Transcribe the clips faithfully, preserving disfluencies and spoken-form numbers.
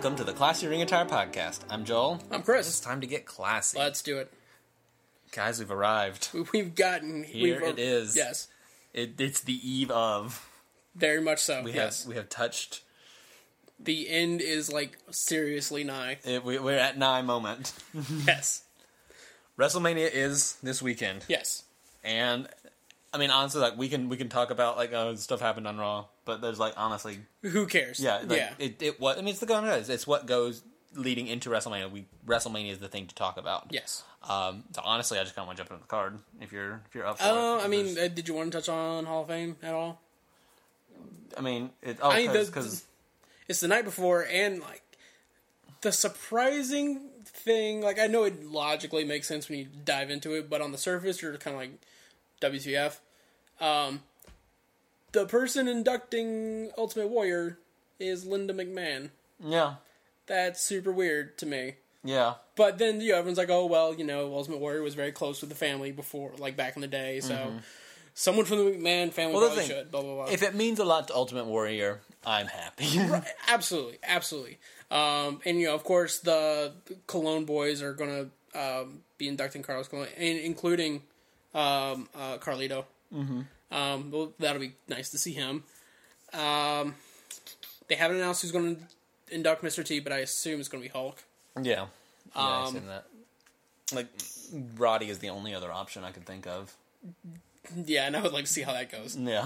Welcome to the Classy Ring Attire Podcast. I'm Joel. I'm Chris. It's time to get classy. Let's do it. Guys, we've arrived. We've gotten... Here we've, it is. Yes. It, it's the eve of. Very much so, We yes. have we have touched. The end is, like, seriously nigh. It, we, we're at nigh moment. Yes. WrestleMania is this weekend. Yes. And, I mean, honestly, like, we can we can talk about, like, oh, stuff happened on Raw. But there's, like, honestly... Who cares? Yeah. Like, yeah. It, it, what, I mean, it's the going guys. It's what goes leading into WrestleMania. We WrestleMania is the thing to talk about. Yes. Um, so, honestly, I just kind of want to jump into the card, if you're, if you're up for Uh, it. I mean, There's- uh, did you want to touch on Hall of Fame at all? I mean, it, oh, I mean, the- because... It's the night before, and, like, the surprising thing... Like, I know it logically makes sense when you dive into it, but on the surface, you're kind of like, W T F? Um... The person inducting Ultimate Warrior is Linda McMahon. Yeah. That's super weird to me. Yeah. But then, you know, everyone's like, oh, well, you know, Ultimate Warrior was very close with the family before, like, back in the day, so Mm-hmm. someone from the McMahon family Well, the probably thing- should, blah, blah, blah. If it means a lot to Ultimate Warrior, I'm happy. Right, absolutely, absolutely. Um, and, you know, of course, the Cologne boys are going to um, be inducting Carlos Colon, and including um, uh, Carlito. Mm-hmm. Um, well, that'll be nice to see him. Um, they haven't announced who's going to induct Mister T, but I assume it's going to be Hulk. Yeah. Yeah, I Um, assume that. Like, Roddy is the only other option I could think of. Yeah, and I would like to see how that goes. Yeah.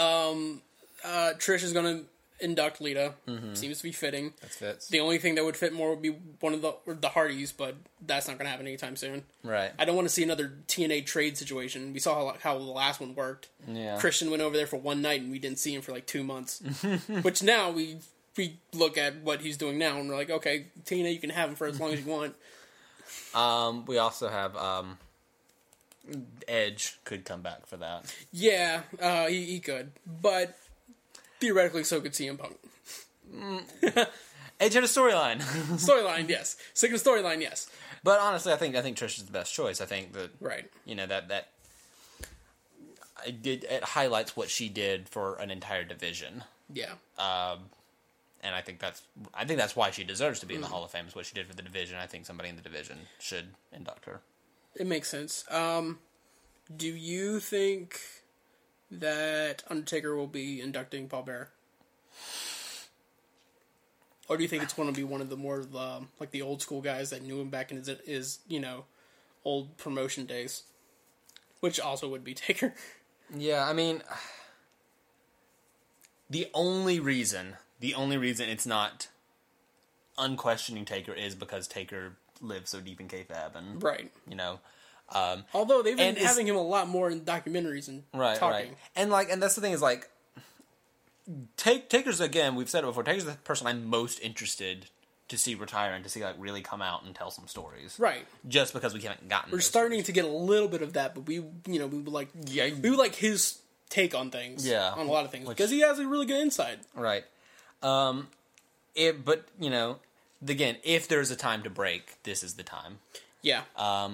Uh, Trish is going to induct Lita. Mm-hmm. Seems to be fitting. That fits. The only thing that would fit more would be one of the or the Hardys, but that's not going to happen anytime soon. Right. I don't want to see another T N A trade situation. We saw how, how the last one worked. Yeah. Christian went over there for one night, and we didn't see him for like two months. Which now we we look at what he's doing now, and we're like, okay, T N A, you can have him for as long as you want. Um, we also have, um, Edge could come back for that. Yeah, uh, he, he could, but theoretically, so could C M Punk. Edge had a storyline. Storyline, yes. Second storyline, yes. But honestly, I think, I think Trish is the best choice. I think that, Right. you know, that, that, it, did, it highlights what she did for an entire division. Yeah. Um, and I think that's I think that's why she deserves to be in the Hall of Fame, is what she did for the division. I think somebody in the division should induct her. It makes sense. Um, do you think that Undertaker will be inducting Paul Bearer? Or do you think it's going to be one of the more, um, like, the old school guys that knew him back in his, his, you know, old promotion days? Which also would be Taker. Yeah, I mean, the only reason, the only reason it's not unquestioning Taker is because Taker lives so deep in kayfabe, and Right. you know, um, Although they've been And is- having him a lot more in documentaries and right, talking. right, and like, and that's the thing is like, Take Taker's again. We've said it before. Taker's the person I'm most interested to see retire and to see like really come out and tell some stories. Right. Just because we haven't gotten. We're those starting to get a little bit of that, but we, you know, we would like, Yeah. we would like his take on things. Yeah. On a lot of things. Which- Because he has a really good insight. Right. Um, it, but, you know, again, if there's a time to break, this is the time. Yeah. Um,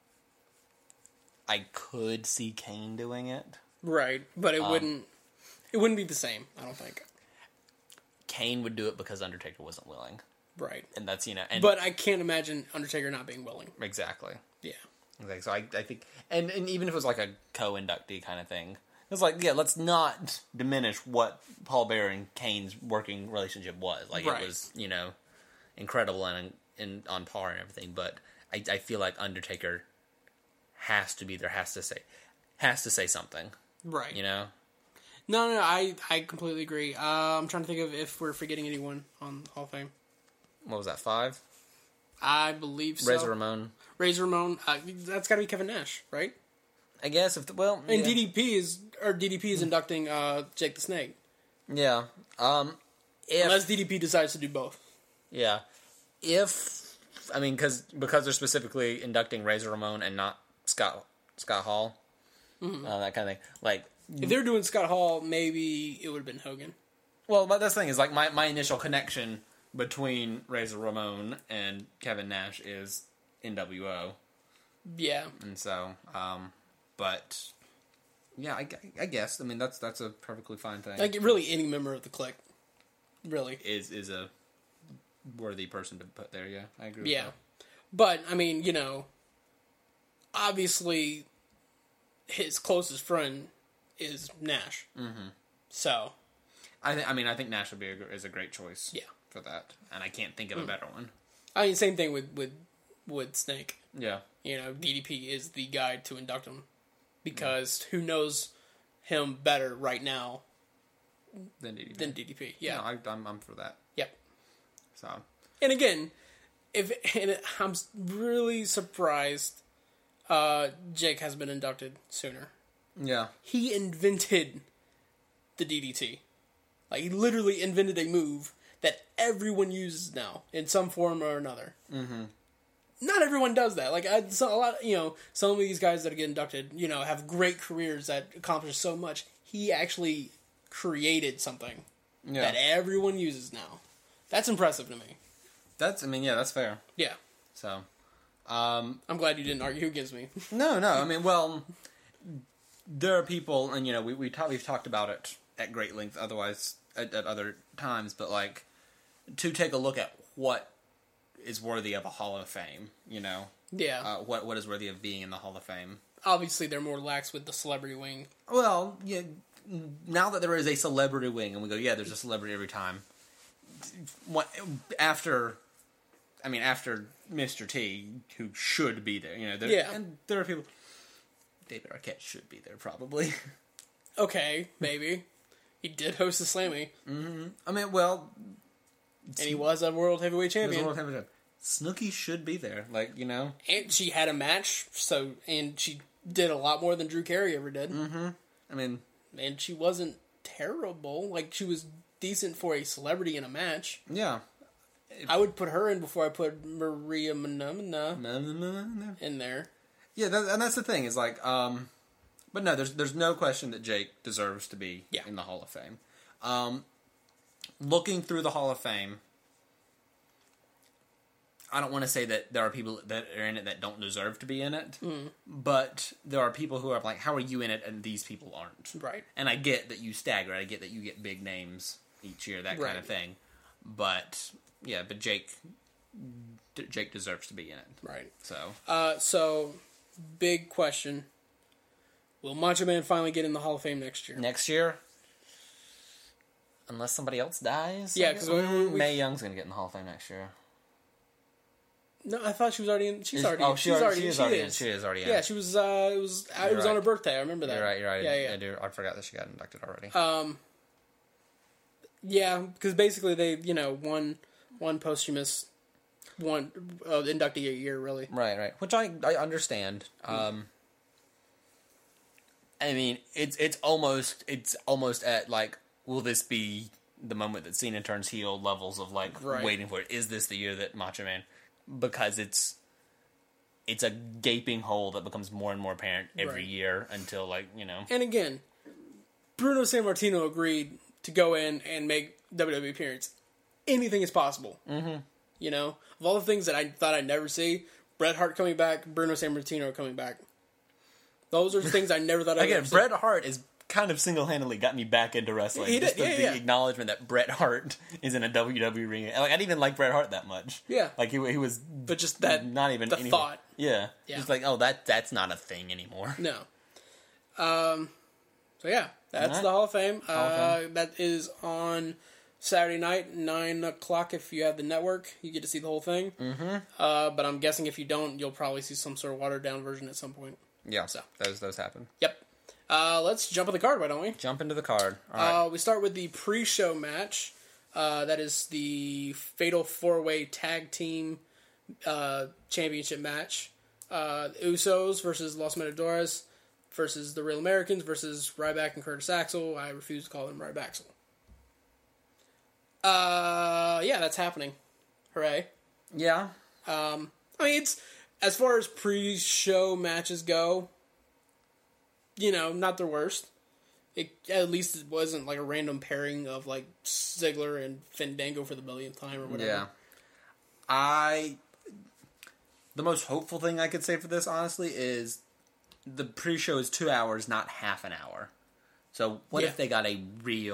I could see Kane doing it. Right. But it Um, wouldn't, it wouldn't be the same, I don't think. Kane would do it because Undertaker wasn't willing. Right. And that's, you know... And But I can't imagine Undertaker not being willing. Exactly. Yeah. Exactly. So I, I think... And, and even if it was like a co-inductee kind of thing, it's like, yeah, let's not diminish what Paul Bearer and Kane's working relationship was. Like, Right. it was, you know, incredible and, and on par and everything. But I, I feel like Undertaker has to be there, has to say... Has to say something. Right. You know? No, no, no, I, I completely agree. Uh, I'm trying to think of if we're forgetting anyone on Hall of Fame. What was that, five? I believe so. Razor Ramon. Razor Ramon. Uh, that's got to be Kevin Nash, right? I guess, if the, well... And yeah. D D P is, or D D P is inducting uh, Jake the Snake. Yeah. Um, if... Unless D D P decides to do both. Yeah. If... I mean, cause, because they're specifically inducting Razor Ramon and not Scott Scott Hall. Mm-hmm. Uh, that kind of thing. Like... If they're doing Scott Hall, maybe it would have been Hogan. Well, but that's the thing, is like my, my initial connection between Razor Ramon and Kevin Nash is N W O. Yeah. And so, um, but, yeah, I, I guess. I mean, that's that's a perfectly fine thing. Like, really, any member of the clique. Really. Is is a worthy person to put there. Yeah, I agree. Yeah, with but I mean, you know, obviously, his closest friend is Nash. Mm-hmm. So, I th- I mean, I think Nash would be a, is a great choice. Yeah. For that, and I can't think of mm. a better one. I mean, same thing with with with Snake. Yeah. You know, D D P is the guy to induct him because yeah. who knows him better right now than D D P? Than D D P, yeah. No, I, I'm I'm for that. Yep. So, and again, if and I'm really surprised uh, Jake has been inducted sooner. Yeah. He invented the D D T. Like, he literally invented a move that everyone uses now in some form or another. Mm-hmm. Not everyone does that. Like, I, so a lot, you know, some of these guys that get inducted, you know, have great careers that accomplish so much. He actually created something yeah. that everyone uses now. That's impressive to me. That's, I mean, yeah, that's fair. Yeah. So, um... I'm glad you didn't argue against me. no, no, I mean, well, there are people, and, you know, we, we talk, we've talked about it at great length otherwise, at, at other times, but, like, to take a look at what is worthy of a Hall of Fame, you know? Yeah. Uh, what what is worthy of being in the Hall of Fame. Obviously, they're more lax with the celebrity wing. Well, yeah, now that there is a celebrity wing, and we go, yeah, there's a celebrity every time. What, after, I mean, after Mister T, who should be there, you know, there, yeah. and there are people, David Arquette should be there, probably. Okay, maybe. He did host the Slammy. Mm-hmm. I mean, well... And he was a World Heavyweight Champion. World Heavyweight Snooki should be there, like, you know? And she had a match, so... And she did a lot more than Drew Carey ever did. Mm-hmm. I mean... And she wasn't terrible. Like, she was decent for a celebrity in a match. Yeah. I would put her in before I put Maria Menounos in there. Yeah, that, and that's the thing, is like, um... But no, there's there's no question that Jake deserves to be yeah. in the Hall of Fame. Um, looking through the Hall of Fame, I don't want to say that there are people that are in it that don't deserve to be in it, mm. but there are people who are like, how are you in it and these people aren't? Right. And I get that you stagger. I get that you get big names each year, that right. kind of thing. But, yeah, but Jake Jake deserves to be in it. Right. So, uh, so big question. Will Macho Man finally get in the Hall of Fame next year? Next year? Unless somebody else dies? Yeah, because mm, Mae Young's going to get in the Hall of Fame next year. No, I thought she was already in. She's is, already. Oh, she, she's already, already. She is she already is. in. She is already in. Yeah, she was. Uh, it was. You're it was right. on her birthday. I remember that. You're right. You're right. Yeah, yeah. I do. I forgot that she got inducted already. Um. Yeah, because basically they, you know, one one posthumous, one uh, inductee a year, really. Right, right. Which I I understand. Um. I mean, it's it's almost it's almost at like, will this be the moment that Cena turns heel levels of like right. waiting for it? Is this the year that Macho Man? Because it's it's a gaping hole that becomes more and more apparent every right. year until like, you know. And again, Bruno Sammartino agreed to go in and make W W E appearance. Anything is possible. Mm-hmm. You know, of all the things that I thought I'd never see, Bret Hart coming back, Bruno Sammartino coming back. Those are things I never thought I'd Again, ever Bret Hart is kind of single-handedly got me back into wrestling. He did, Just the, yeah, the yeah. acknowledgement that Bret Hart is in a W W E ring. Like, I didn't even like Bret Hart that much. Yeah. Like, he, he was... But just that... Not even... The anywhere. thought. Yeah. yeah. Just like, oh, that that's not a thing anymore. No. Um. So, yeah. That's right. the Hall of Fame. Hall of uh, Fame. That is on Saturday night, nine o'clock if you have the network. You get to see the whole thing. Mm-hmm. Uh, but I'm guessing if you don't, you'll probably see some sort of watered-down version at some point. Yeah, so those those happen. Yep. Uh, let's jump on the card, why don't we? Jump into the card. All right. Uh, we start with the pre-show match. Uh, that is the Fatal four-Way Tag Team uh, Championship match. Uh, Usos versus Los Matadores versus the Real Americans versus Ryback and Curtis Axel. I refuse to call them Ryback. Uh, yeah, that's happening. Hooray. Yeah. Um, I mean, it's... As far as pre-show matches go, you know, not the worst. It, at least it wasn't like a random pairing of like Ziggler and Fandango for the millionth time or whatever. Yeah. I... The most hopeful thing I could say for this, honestly, is the pre-show is two hours, not half an hour. So what yeah. if they got a real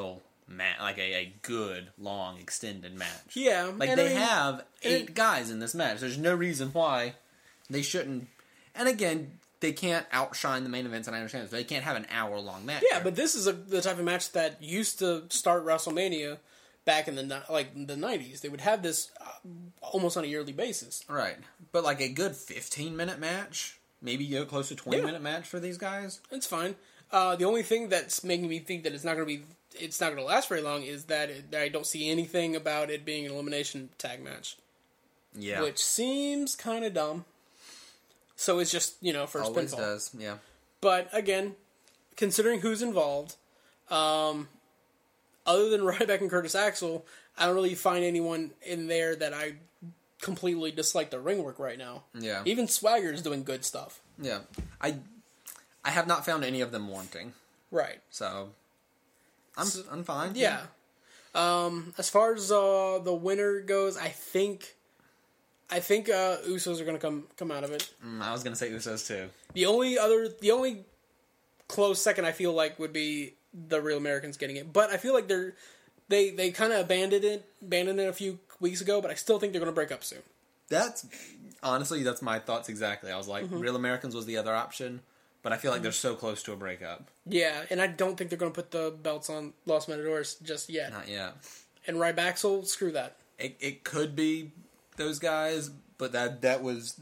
match, like a, a good, long, extended match. Yeah. Like, they I mean, have eight it, guys in this match. There's no reason why they shouldn't. And again, they can't outshine the main events, and I understand this, but they can't have an hour-long match. Yeah, there. but this is a, the type of match that used to start WrestleMania back in the like the nineties. They would have this uh, almost on a yearly basis. Right. But like a good fifteen-minute match, maybe you know, close to twenty-minute yeah. match for these guys. It's fine. Uh, the only thing that's making me think that it's not going to be, it's not going to last very long is that, it, that I don't see anything about it being an elimination tag match. Yeah. Which seems kind of dumb. So it's just, you know, first Always pinfall. does, yeah. But again, considering who's involved, um, other than Ryback and Curtis Axel, I don't really find anyone in there that I completely dislike the ring work right now. Yeah. Even Swagger is doing good stuff. Yeah. I I have not found any of them wanting. Right. So, I'm, so, I'm fine. Yeah. Um, as far as uh, the winner goes, I think... I think uh, Usos are going to come come out of it. Mm, I was going to say Usos too. The only other, the only close second I feel like would be the Real Americans getting it, but I feel like they're they they kind of abandoned it, abandoned it a few weeks ago, but I still think they're going to break up soon. That's honestly that's my thoughts exactly. I was like, mm-hmm. Real Americans was the other option, but I feel like mm-hmm. they're so close to a breakup. Yeah, and I don't think they're going to put the belts on Los Matadors just yet. Not yet. And Ryback, screw that. It it could be those guys, but that that was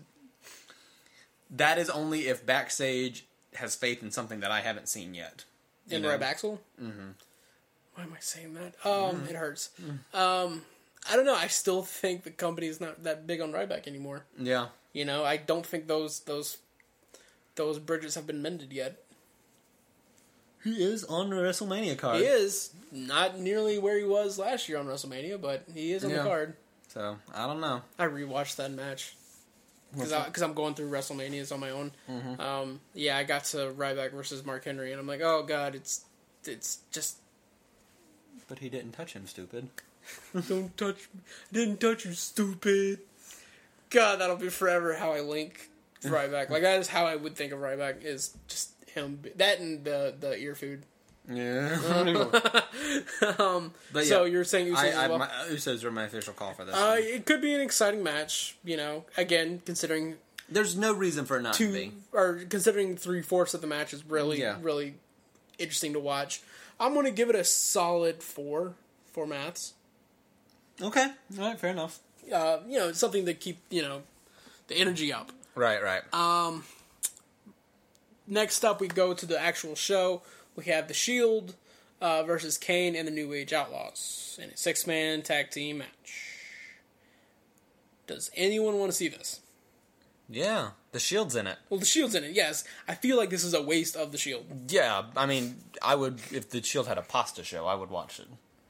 that is only if Backstage has faith in something that I haven't seen yet. In Ryback? Mm-hmm. Why am I saying that? Um, mm-hmm. It hurts. Mm-hmm. Um, I don't know. I still think the company is not that big on Ryback anymore. Yeah. You know, I don't think those those those bridges have been mended yet. He is on the WrestleMania card. He is. Not nearly where he was last year on WrestleMania, but he is on yeah. the card. So, I don't know. I rewatched that match. Because I'm going through WrestleManias on my own. Mm-hmm. Um, yeah, I got to Ryback versus Mark Henry, and I'm like, oh, God, it's it's just... But he didn't touch him, stupid. Don't touch me. I didn't touch you, stupid. God, that'll be forever how I link Ryback. Like, that is how I would think of Ryback, is just him. That and the, the ear food. Yeah. um, but so yeah, you're saying Usos I, as I, well? My, Usos are my official call for this. Uh, it could be an exciting match, you know. Again, considering there's no reason for it not two, to be. Or considering three fourths of the match is really, yeah. really interesting to watch. I'm going to give it a solid four, four maths. Okay, all right, fair enough. Uh, you know, something to keep you know the energy up. Right, right. Um. Next up, we go to the actual show. We have The Shield uh, versus Kane and the New Age Outlaws in a six-man tag team match. Does anyone want to see this? Yeah, The Shield's in it. Well, The Shield's in it, yes. I feel like this is a waste of The Shield. Yeah, I mean, I would, if The Shield had a pasta show, I would watch it.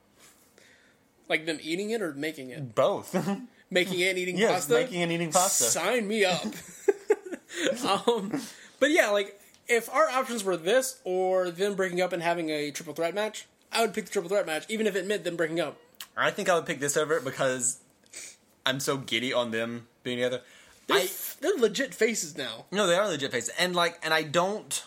Like them eating it or making it? Both. Making it and eating yes, pasta? Yes, making and eating pasta. Sign me up. um, but yeah, like... If our options were this, or them breaking up and having a triple threat match, I would pick the triple threat match, even if it meant them breaking up. I think I would pick this over it because I'm so giddy on them being together. They're, I, they're legit faces now. No, they are legit faces. And, like, and I don't...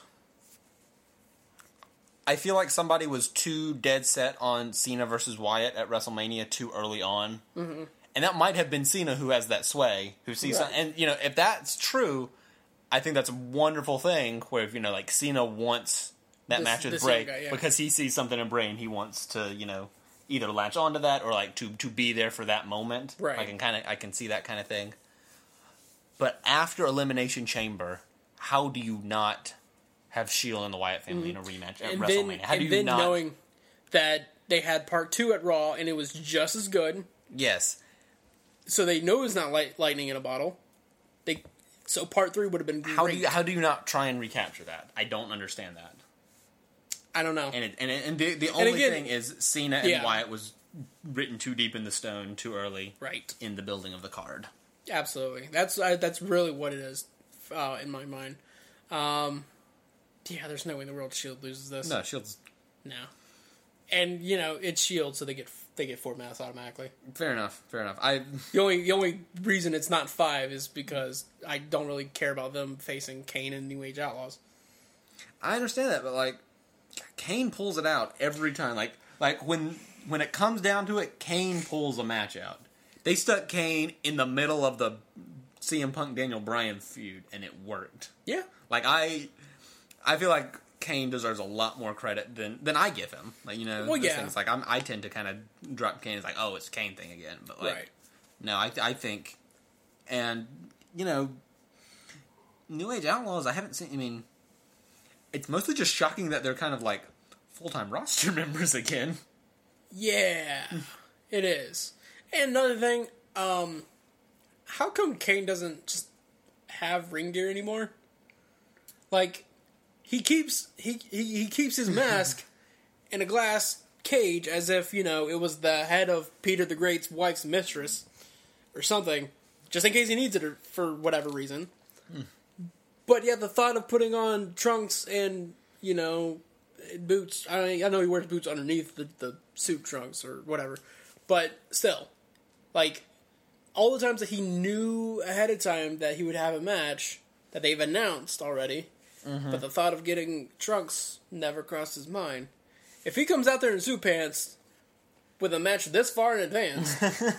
I feel like somebody was too dead set on Cena versus Wyatt at WrestleMania too early on. Mm-hmm. And that might have been Cena who has that sway, who sees... Right. Some, and, you know, if that's true... I think that's a wonderful thing where, if, you know, like, Cena wants that this, match with Bray guy, yeah. because he sees something in Bray and he wants to, you know, either latch onto that or, like, to, to be there for that moment. Right. I can kind of, I can see that kind of thing. But after Elimination Chamber, how do you not have Shield and the Wyatt family mm-hmm. in a rematch at and WrestleMania? Then, how do and you then not... knowing that they had part two at Raw and it was just as good. Yes. So they know it's not light, lightning in a bottle. They... So part three would have been great. How do you how do you not try and recapture that? I don't understand that. I don't know. And it, and it, and the, the only again, thing is Cena and yeah. Wyatt was written too deep in the stone too early. Right. In the building of the card. Absolutely. That's uh, that's really what it is uh, in my mind. Um, yeah, there's no way in the world Shield loses this. No, Shield's no. And you know it's Shield, so they get they get four maths automatically. Fair enough. Fair enough. I the only the only reason it's not five is because I don't really care about them facing Kane and New Age Outlaws. I understand that, but like Kane pulls it out every time. Like Like, when when it comes down to it, Kane pulls a match out. They stuck Kane in the middle of the C M Punk Daniel Bryan feud, and it worked. Yeah. Like, I I feel like Kane deserves a lot more credit than, than I give him. Like, you know, well, yeah. things like I'm, I tend to kind of drop Kane as like, oh, it's Kane thing again. But like, right. no, I I think, and you know, New Age Outlaws, I haven't seen. I mean, it's mostly just shocking that they're kind of like full time roster members again. Yeah, it is. And another thing, um, how come Kane doesn't just have ring gear anymore? Like, he keeps he he, he keeps his mask in a glass cage as if, you know, it was the head of Peter the Great's wife's mistress or something, just in case he needs it or, for whatever reason. Hmm. But yeah, the thought of putting on trunks and, you know, boots. I I know he wears boots underneath the, the suit trunks or whatever, but still, like, all the times that he knew ahead of time that he would have a match that they've announced already, mm-hmm. but the thought of getting trunks never crossed his mind. If he comes out there in suit pants with a match this far in advance,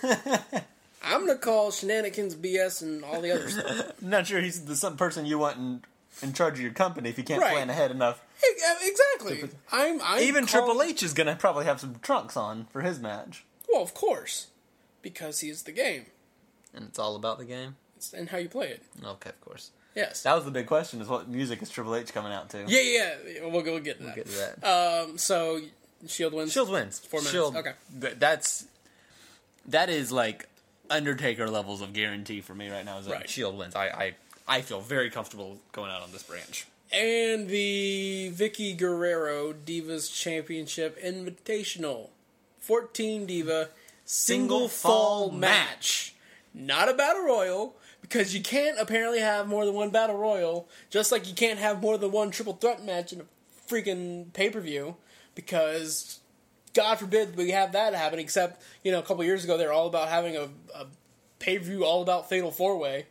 I'm gonna call shenanigans, B S, and all the other stuff. I'm not sure he's the some person you want in in charge of your company if you can't right. plan ahead enough. Exactly. I'm, I'm Even call... Triple H is gonna probably have some trunks on for his match. Well, of course, because he's the game, and it's all about the game it's, and how you play it. Okay, of course. Yes, that was the big question: is what music is Triple H coming out to? Yeah, yeah. We'll, we'll get to we'll that. Get to that. Um, so Shield wins. Shield wins. Four minutes. Shield. Okay. Th- that's that is like Undertaker levels of guarantee for me right now. Is that right. Shield wins. I, I I feel very comfortable going out on this branch. And the Vicky Guerrero Divas Championship Invitational, fourteen Diva single, single fall match. match, not a battle royal. Because you can't apparently have more than one battle royal, just like you can't have more than one triple threat match in a freaking pay-per-view, because God forbid we have that happen, except, you know, a couple years ago they were all about having a, a pay-per-view all about Fatal four-way.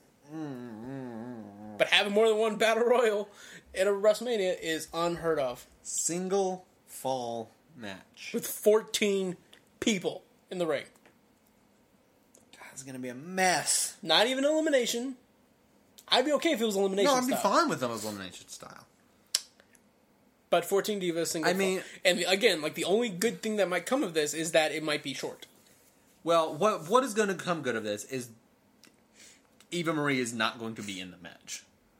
Mm-hmm. But having more than one battle royal in a WrestleMania is unheard of. Single fall match. With fourteen people in the ring. It's going to be a mess. Not even elimination. I'd be okay if it was elimination style. No, I'd be style. fine with them as elimination style. But fourteen Divas single I mean... fall. And again, like, the only good thing that might come of this is that it might be short. Well, what what is going to come good of this is Eva Marie is not going to be in the match.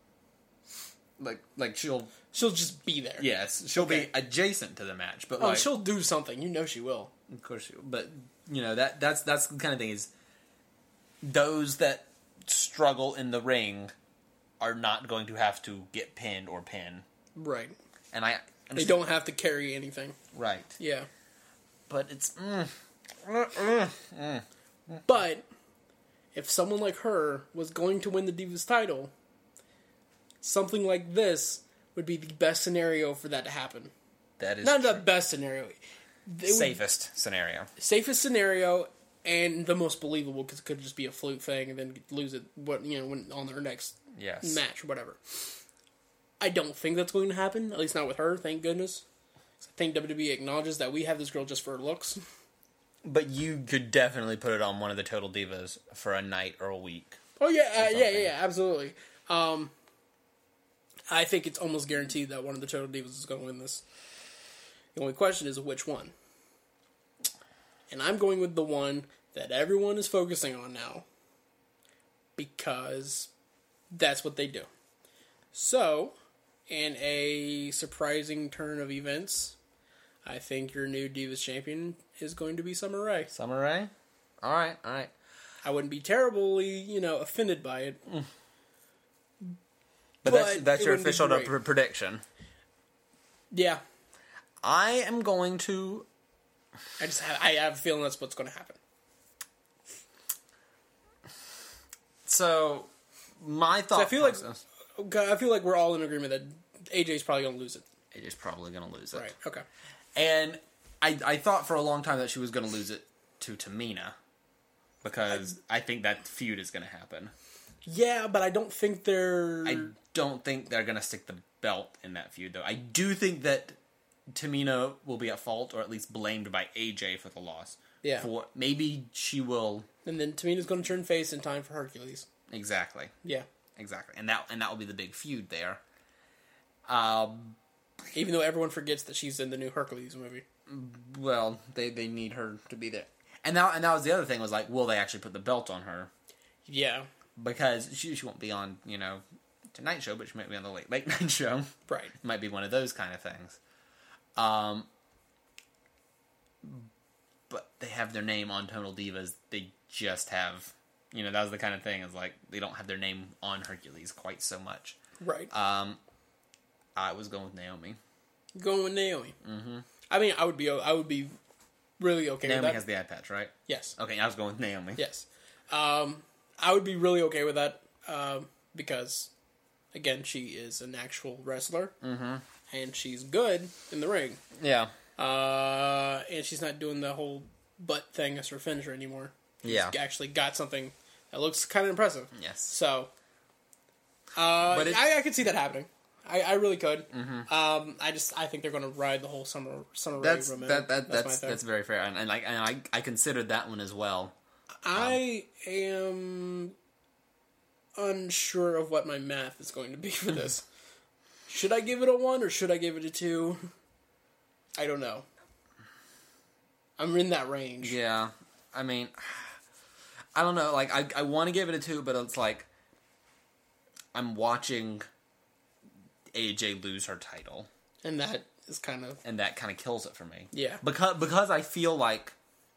Like, like she'll... She'll just be there. Yes, she'll okay. be adjacent to the match. But oh, like, she'll do something. You know she will. Of course she will. But, you know, that that's that's the kind of thing is... Those that struggle in the ring are not going to have to get pinned or pin. Right. And I understand. They don't have to carry anything. Right. Yeah. But it's... Mm, mm, mm, mm. But if someone like her was going to win the Divas title, something like this would be the best scenario for that to happen. That is Not true. the best scenario. It safest would, scenario. Safest scenario... And the most believable, because it could just be a fluke thing and then lose it, what you know, when on their next yes. match or whatever. I don't think that's going to happen, at least not with her, thank goodness. I think W W E acknowledges that we have this girl just for her looks. But you could definitely put it on one of the Total Divas for a night or a week. Oh, yeah, uh, yeah, yeah, yeah, absolutely. Um, I think it's almost guaranteed that one of the Total Divas is going to win this. The only question is which one. And I'm going with the one that everyone is focusing on now. Because that's what they do. So, in a surprising turn of events, I think your new Divas champion is going to be Summer Rae. Summer Rae? Alright, alright. I wouldn't be terribly, you know, offended by it. Mm. But, but that's, that's your official pr- prediction. Yeah. I am going to... I just have, I have a feeling that's what's going to happen. So, my thought I feel process... like I feel like we're all in agreement that A J's probably going to lose it. A J's probably going to lose it. Right, okay. And I I thought for a long time that she was going to lose it to Tamina. Because I, I think that feud is going to happen. Yeah, but I don't think they're... I don't think they're going to stick the belt in that feud, though. I do think that Tamina will be at fault, or at least blamed by A J for the loss. Yeah. For maybe she will. And then Tamina's going to turn face in time for Hercules. Exactly. Yeah. Exactly, and that and that will be the big feud there. Um, Even though everyone forgets that she's in the new Hercules movie. Well, they, they need her to be there, and now and that was the other thing was like, will they actually put the belt on her? Yeah, because she she won't be on you know Tonight Show, but she might be on the late late night show. Right, it might be one of those kind of things. Um, but they have their name on Total Divas. They just have. You know, that was the kind of thing, is like, they don't have their name on Hercules quite so much. Right. Um, I was going with Naomi. Going with Naomi. Mm-hmm. I mean, I would be I would be really okay Naomi with that. has the eye patch, right? Yes. Okay, I was going with Naomi. Yes. Um, I would be really okay with that, um, because, again, she is an actual wrestler. Mm-hmm. And she's good in the ring. Yeah. Uh, and she's not doing the whole butt thing as her finisher anymore. She's yeah. actually got something that looks kind of impressive. Yes. So, uh, but it, I, I could see that happening. I, I really could. Mm-hmm. Um, I just I think they're going to ride the whole summer summer that's, Rae that, that, that's that's that's very fair, and, and like and I I considered that one as well. I um, am unsure of what my math is going to be for this. Should I give it a one or should I give it a two? I don't know. I'm in that range. Yeah, I mean, I don't know. Like, I I want to give it a two, but it's like I'm watching A J lose her title, and that is kind of and that kind of kills it for me. Yeah, because because I feel like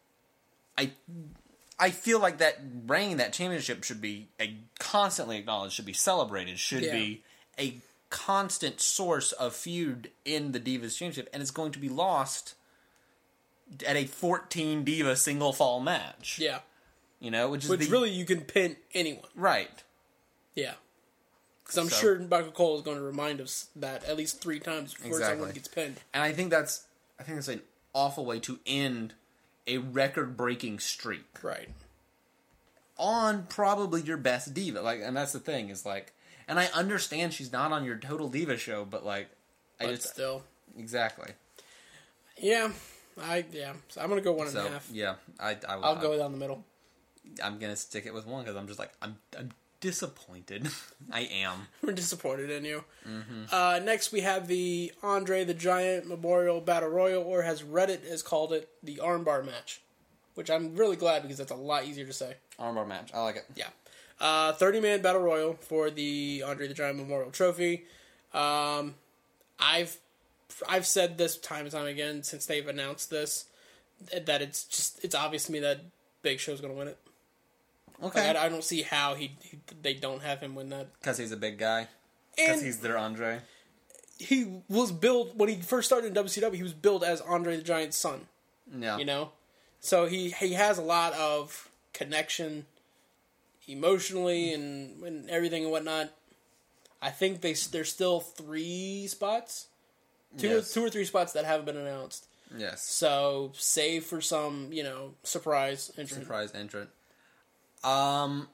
I I feel like that reign, that championship should be a constantly acknowledged, should be celebrated, should yeah. be a constant source of feud in the Divas Championship, and it's going to be lost at a fourteen Diva single fall match. Yeah. You know, which is Which the, really you can pin anyone. Right. Yeah. Because I'm so, sure Michael Cole is going to remind us that at least three times before exactly. someone gets pinned. And I think that's I think that's an awful way to end a record-breaking streak. Right. On probably your best diva. Like, and that's the thing, is like, and I understand she's not on your Total Diva show, but like, but I just still. Exactly. Yeah. I yeah. So I'm gonna go one so, and a half. Yeah, I, I I'll I, go down the middle. I'm gonna stick it with one because I'm just like I'm I'm disappointed. I am. We're disappointed in you. Mm-hmm. Uh, next we have the Andre the Giant Memorial Battle Royal, or as Reddit has called it, the Armbar match, which I'm really glad because that's a lot easier to say. Armbar match. I like it. Yeah. Uh, thirty man Battle Royal for the Andre the Giant Memorial Trophy. Um, I've I've said this time and time again since they've announced this, that it's just it's obvious to me that Big Show's going to win it. Okay. Like, I, I don't see how he, he they don't have him win that. Because he's a big guy. Because he's their Andre. He was billed when he first started in W C W. He was billed as Andre the Giant's son. Yeah. You know, so he he has a lot of connection, emotionally and, and everything and whatnot. I think they there's still three spots, two yes. or, two or three spots that haven't been announced. Yes. So save for some, you know, surprise entrant. Surprise entrant. Um,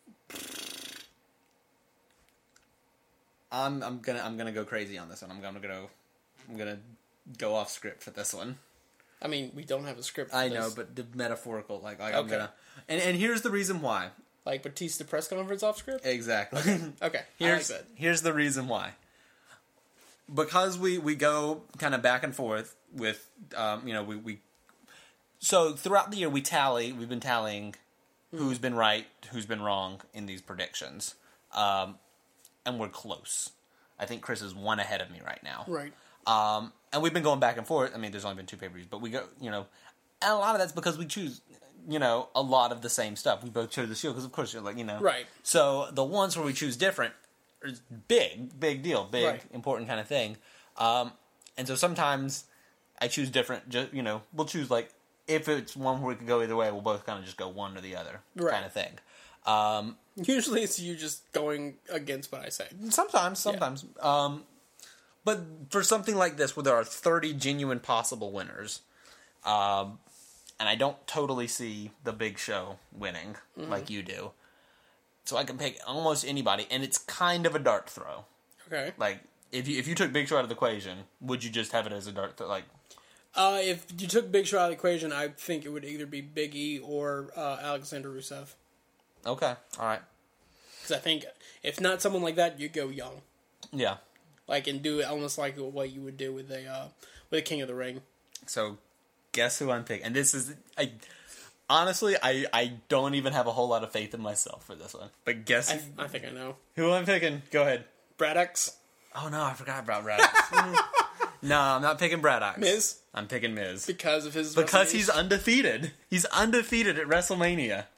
I'm I'm gonna I'm gonna go crazy on this one. I'm gonna go I'm gonna go off script for this one. I mean, we don't have a script for I this. know, but the metaphorical, like, like okay. I'm gonna... And, and here's the reason why. Like Batista press conference off script? Exactly. Okay, okay. Here's, I like that. Here's the reason why. Because we, we go kind of back and forth with, um, you know, we, we... So, throughout the year, we tally, we've been tallying mm. who's been right, who's been wrong in these predictions. Um, and we're close. I think Chris is one ahead of me right now. Right. Um, and we've been going back and forth. I mean, there's only been two pay-per-views, but we go, you know, and a lot of that's because we choose, you know, a lot of the same stuff. We both chose the Shield because, of course, you're like, you know. Right. So the ones where we choose different is big, big deal, big, right. important kind of thing. Um, and so sometimes I choose different, just, you know, we'll choose, like, if it's one where we could go either way, we'll both kind of just go one or the other right. kind of thing. Um, Usually it's you just going against what I say. Sometimes, sometimes. Yeah. Um, but for something like this, where there are thirty genuine possible winners, um, and I don't totally see the Big Show winning mm-hmm. like you do, so I can pick almost anybody, and it's kind of a dart throw. Okay. Like, If you if you took Big Show out of the equation, would you just have it as a dark th- like? Uh, if you took Big Show out of the equation, I think it would either be Big E or uh, Alexander Rusev. Okay, all right. Because I think if not someone like that, you go young. Yeah. Like and do it almost like what you would do with a uh, with a King of the Ring. So, guess who I'm picking? And this is I. Honestly, I, I don't even have a whole lot of faith in myself for this one. But guess who, I, I think I know. Who I'm picking? Go ahead. Braddox. Oh no, I forgot about Braddox. No, I'm not picking Braddox. Miz? I'm picking Miz. Because of his Because he's undefeated. He's undefeated at WrestleMania.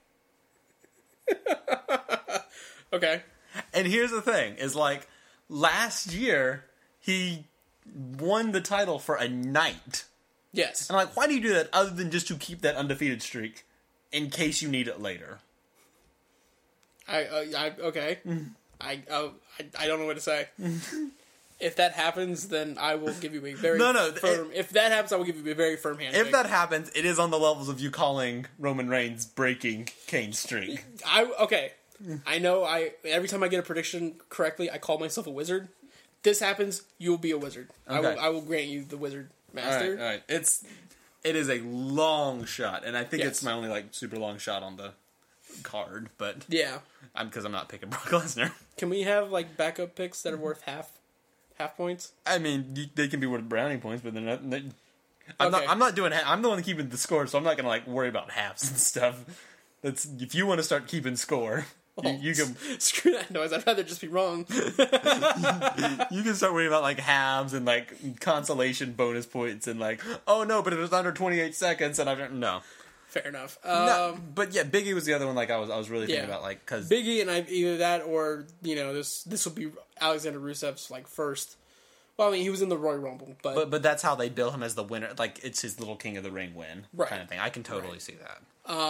Okay. And here's the thing, is like, last year, he won the title for a night. Yes. And I'm like, why do you do that other than just to keep that undefeated streak in case you need it later? I, uh, I okay. I, uh, I I don't know what to say. If that happens, then I will give you a very no, no, firm... it, if that happens, I will give you a very firm handshake. If that happens, it is on the levels of you calling Roman Reigns breaking Kane's streak. I Okay. I know I every time I get a prediction correctly, I call myself a wizard. This happens, you will be a wizard. Okay. I will I will grant you the wizard master. All right, all right. It's it is a long shot, and I think Yes. it's my only like super long shot on the card, but Yeah. I'm because I'm not picking Brock Lesnar. Can we have like backup picks that are worth half half points? I mean, you, they can be worth brownie points, but they're not. They, I'm Okay. not. I'm not doing. I'm the one keeping the score, so I'm not gonna like worry about halves and stuff. That's if you want to start keeping score. You, you can Screw that noise. I'd rather just be wrong. you can start worrying about like halves and like consolation bonus points and like oh no, but it was under twenty-eight seconds and I don't no. Fair enough. No, Um, but yeah, Biggie was the other one. Like I was, I was really thinking Yeah. about like because Biggie and I either that or you know this this will be Alexander Rusev's like first. Well, I mean he was in the Royal Rumble, but but but that's how they bill him as the winner. Like it's his little King of the Ring win Right. kind of thing. I can totally Right. see that.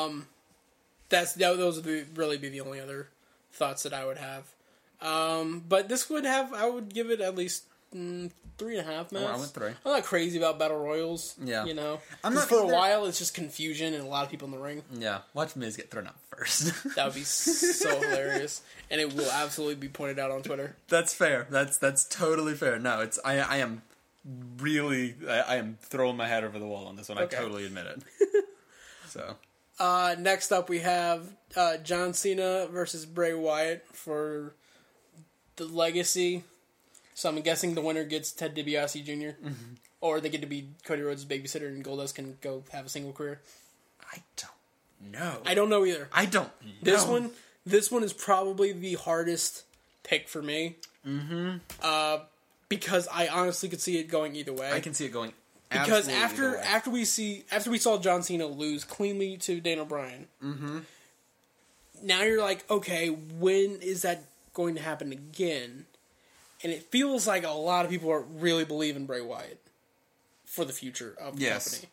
that's that, those would be, really be the only other thoughts that I would have. Um, but this would have I would give it at least mm, three and a half minutes. I went three. I'm not crazy about battle royals. Yeah. you know, I'm 'Cause not for a either. while. It's just confusion and a lot of people in the ring. Yeah, watch Miz get thrown out first. That would be so hilarious, and it will absolutely be pointed out on Twitter. That's fair. That's that's totally fair. No, it's I I am really I, I am throwing my hat over the wall on this one. Okay. I totally admit it. So Uh, next up, we have uh, John Cena versus Bray Wyatt for the legacy. So I'm guessing the winner gets Ted DiBiase Junior Mm-hmm. Or they get to be Cody Rhodes' babysitter and Goldust can go have a single career. I don't know. I don't know either. I don't know. This one, this one is probably the hardest pick for me. Mm-hmm. Uh, because I honestly could see it going either way. I can see it going. Because absolutely after either way. after we see after we saw John Cena lose cleanly to Daniel Bryan, mm-hmm. now you're like, okay, when is that going to happen again? And it feels like a lot of people are really believe in Bray Wyatt for the future of the Yes. company.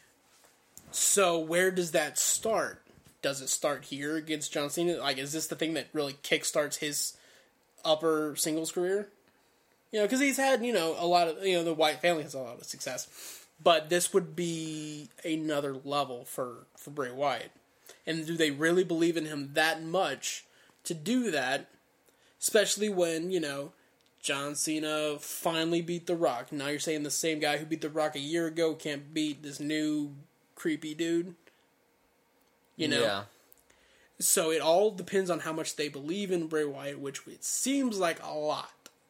So where does that start? Does it start here against John Cena? Like, is this the thing that really kickstarts his upper singles career? You know, because he's had, you know, a lot of, you know, the Wyatt family has a lot of success. But this would be another level for, for Bray Wyatt. And do they really believe in him that much to do that? Especially when, you know, John Cena finally beat The Rock. Now you're saying the same guy who beat The Rock a year ago can't beat this new creepy dude? You know? Yeah. So it all depends on how much they believe in Bray Wyatt, which it seems like a lot.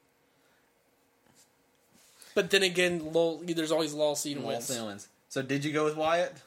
But then again, Lol, there's always Lol Cena wins. Cena wins. So did you go with Wyatt?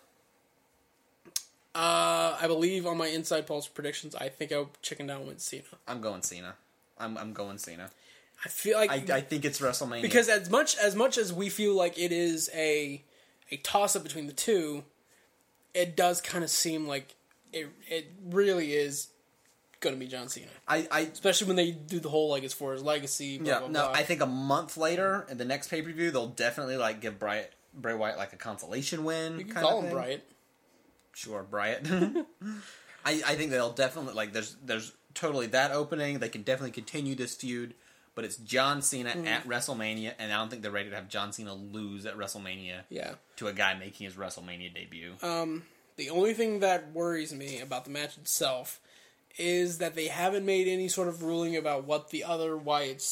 Uh, I believe on my Inside Pulse predictions, I think I chickened out and went Cena. I'm going Cena. I'm I'm going Cena. I feel like I, I think it's WrestleMania because as much as much as we feel like it is a a toss up between the two, it does kind of seem like it it really is going to be John Cena. I, I Especially when they do the whole like it's for his legacy. Blah, yeah blah, no blah. I think a month later in the next pay per view they'll definitely like give Bray Bray Wyatt like a consolation win. You can kind call of him thing. Bryant. Sure, Bryant. I I think they'll definitely like there's there's totally that opening. They can definitely continue this feud, but it's John Cena Mm. at WrestleMania, and I don't think they're ready to have John Cena lose at WrestleMania. Yeah. To a guy making his WrestleMania debut. Um, the only thing that worries me about the match itself is that they haven't made any sort of ruling about what the other Wyatts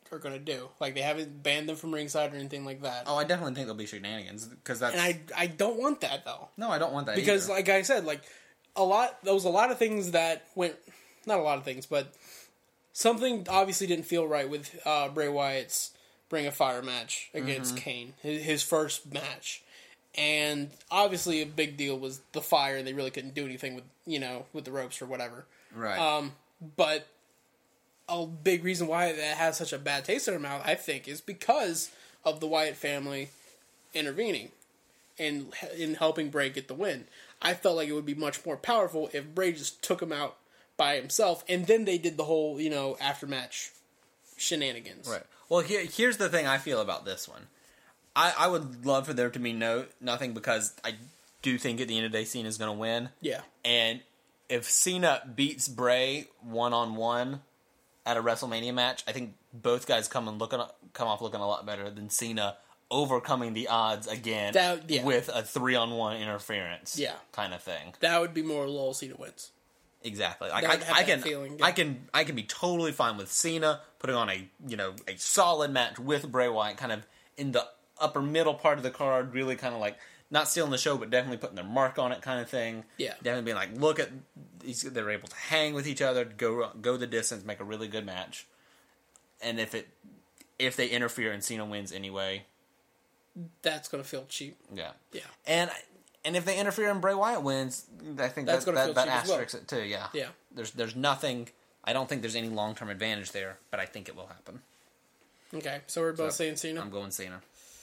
are going to do. Like, they haven't banned them from ringside or anything like that. Oh, I definitely think there'll be shenanigans because that's. And I I don't want that though. No, I don't want that because, either. like I said, like a lot there was a lot of things that went. Not a lot of things, but something obviously didn't feel right with uh, Bray Wyatt's Ring of Fire match against mm-hmm. Kane, his, his first match. And obviously a big deal was the fire, and they really couldn't do anything with, you know, with the ropes or whatever. Right. Um, but a big reason why that has such a bad taste in their mouth, I think, is because of the Wyatt family intervening and in helping Bray get the win. I felt like it would be much more powerful if Bray just took him out by himself, and then they did the whole, you know, after-match shenanigans. Right. Well, here, here's the thing I feel about this one. I, I would love for there to be no nothing because I do think at the end of the day Cena's going to win. Yeah. And if Cena beats Bray one-on-one at a WrestleMania match, I think both guys come and looking come off looking a lot better than Cena overcoming the odds again that, yeah. with a three-on-one interference yeah. kind of thing. That would be more lol Cena wins. Exactly. Like I, I can, feeling, yeah. I can, I can be totally fine with Cena putting on a, you know, a solid match with Bray Wyatt, kind of in the upper middle part of the card, really kind of like not stealing the show, but definitely putting their mark on it, kind of thing. Yeah. Definitely being like, look at these, they're able to hang with each other, go go the distance, make a really good match. And if it, if they interfere and Cena wins anyway, that's gonna feel cheap. Yeah. Yeah. And. And if they interfere and Bray Wyatt wins, I think that's that, that, that asterisks well. it too, yeah. Yeah. There's there's nothing, I don't think there's any long-term advantage there, but I think it will happen. Okay, so we're both so, saying Cena? I'm going Cena.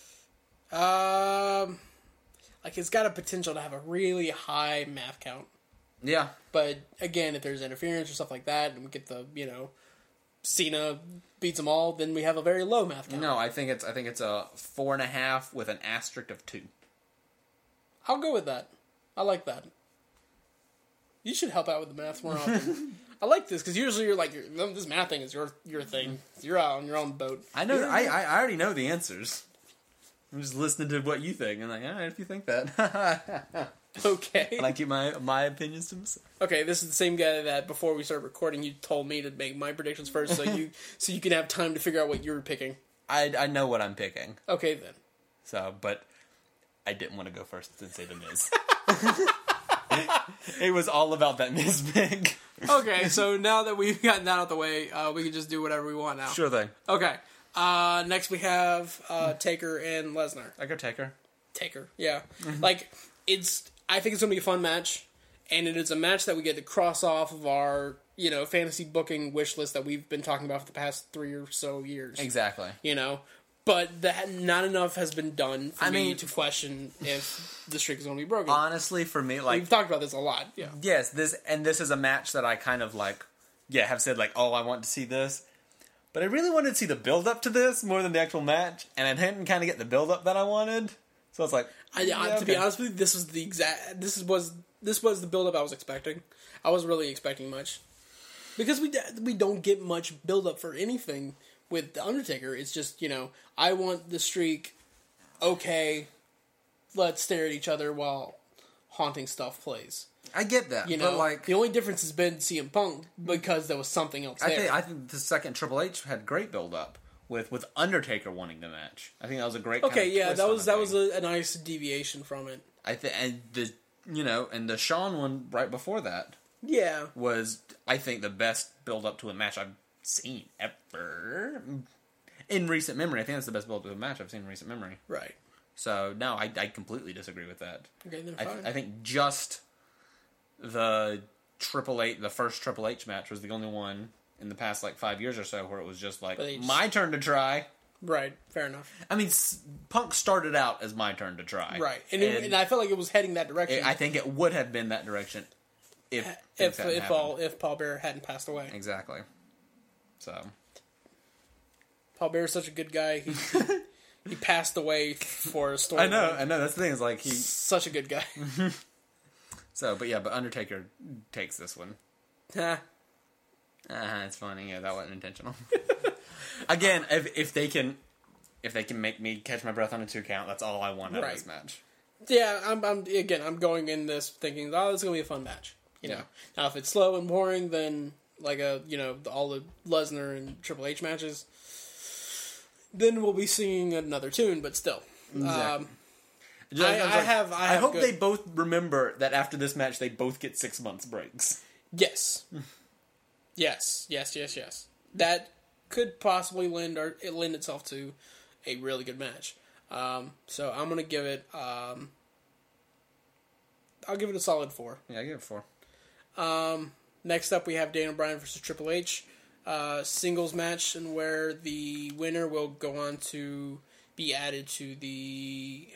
Um, like, it's got a potential to have a really high math count. Yeah. But, again, if there's interference or stuff like that, and we get the, you know, Cena beats them all, then we have a very low math count. No, I think it's I think it's a four and a half with an asterisk of two. I'll go with that. I like that. You should help out with the math more often. I like this because usually you're like, you're, this math thing is your your thing. You're out on your own boat. I know. I, I I already know the answers. I'm just listening to what you think and like, all right, if you think that. Okay. I like keep my my opinions to myself. Okay, this is the same guy that before we started recording, you told me to make my predictions first, so you so you can have time to figure out what you were picking. I I know what I'm picking. Okay then. So, but. I didn't want to go first and say the Miz. It was all about that Miz pick. Okay, so now that we've gotten that out of the way, uh, we can just do whatever we want now. Sure thing. Okay. Uh, next we have uh, Taker and Lesnar. I go Taker. Taker, yeah. Mm-hmm. Like, it's. I think it's going to be a fun match, and it is a match that we get to cross off of our, you know, fantasy booking wish list that we've been talking about for the past three or so years. Exactly. You know? But that not enough has been done for I me mean, to question if the streak is going to be broken. Honestly, for me, like we've talked about this a lot. Yeah. Yes, this and this is a match that I kind of like. Yeah, have said like, oh, I want to see this, but I really wanted to see the build up to this more than the actual match, and I didn't kind of get the build up that I wanted. So it's like, I, yeah, to okay. be honest with you, this was the exact. This was this was the build up I was expecting. I wasn't really expecting much because we we don't get much build up for anything. With The Undertaker, it's just, you know, I want the streak, okay, let's stare at each other while haunting stuff plays. I get that, you know, but like... The only difference has been C M Punk because there was something else I there. think, I think the second Triple H had great build-up with, with Undertaker wanting the match. I think that was a great Okay, kind of yeah, twist that was that thing. was a, a nice deviation from it. I think, and the, you know, and the Shawn one right before that... Yeah. Was, I think, the best build-up to a match I've seen ever in recent memory. I think that's the best build to a match I've seen in recent memory. Right. So no, I, I completely disagree with that. Okay, then I, fine. I think just the Triple H, the first Triple H match was the only one in the past like five years or so where it was just like just, my turn to try. Right. Fair enough. I mean, Punk started out as my turn to try. Right, and, and, it, and I felt like it was heading that direction. It, I think it would have been that direction if if if, if all if Paul Bearer hadn't passed away. Exactly. So, Paul Bearer's such a good guy. He he passed away for a story. I know, I know. That's the thing. Is like he such a good guy. So, but yeah, but Undertaker takes this one. Huh. Uh, it's funny. Yeah, that wasn't intentional. Again, if if they can, if they can make me catch my breath on a two count, that's all I want out right. of this match. Yeah, I'm, I'm. Again, I'm going in this thinking, oh, this is gonna be a fun match. You know, yeah. Now if it's slow and boring, then like a you know all the Lesnar and Triple H matches, then we'll be singing another tune. But still, exactly. um, Just, I, I, like, have. I, I have hope good... they both remember that after this match, they both get six months breaks. Yes, yes, yes, yes, yes. That could possibly lend or it lend itself to a really good match. Um, so I'm gonna give it. Um, I'll give it a solid four. Yeah, I give it four. Um, next up, we have Daniel Bryan versus Triple H, uh, singles match, and where the winner will go on to be added to the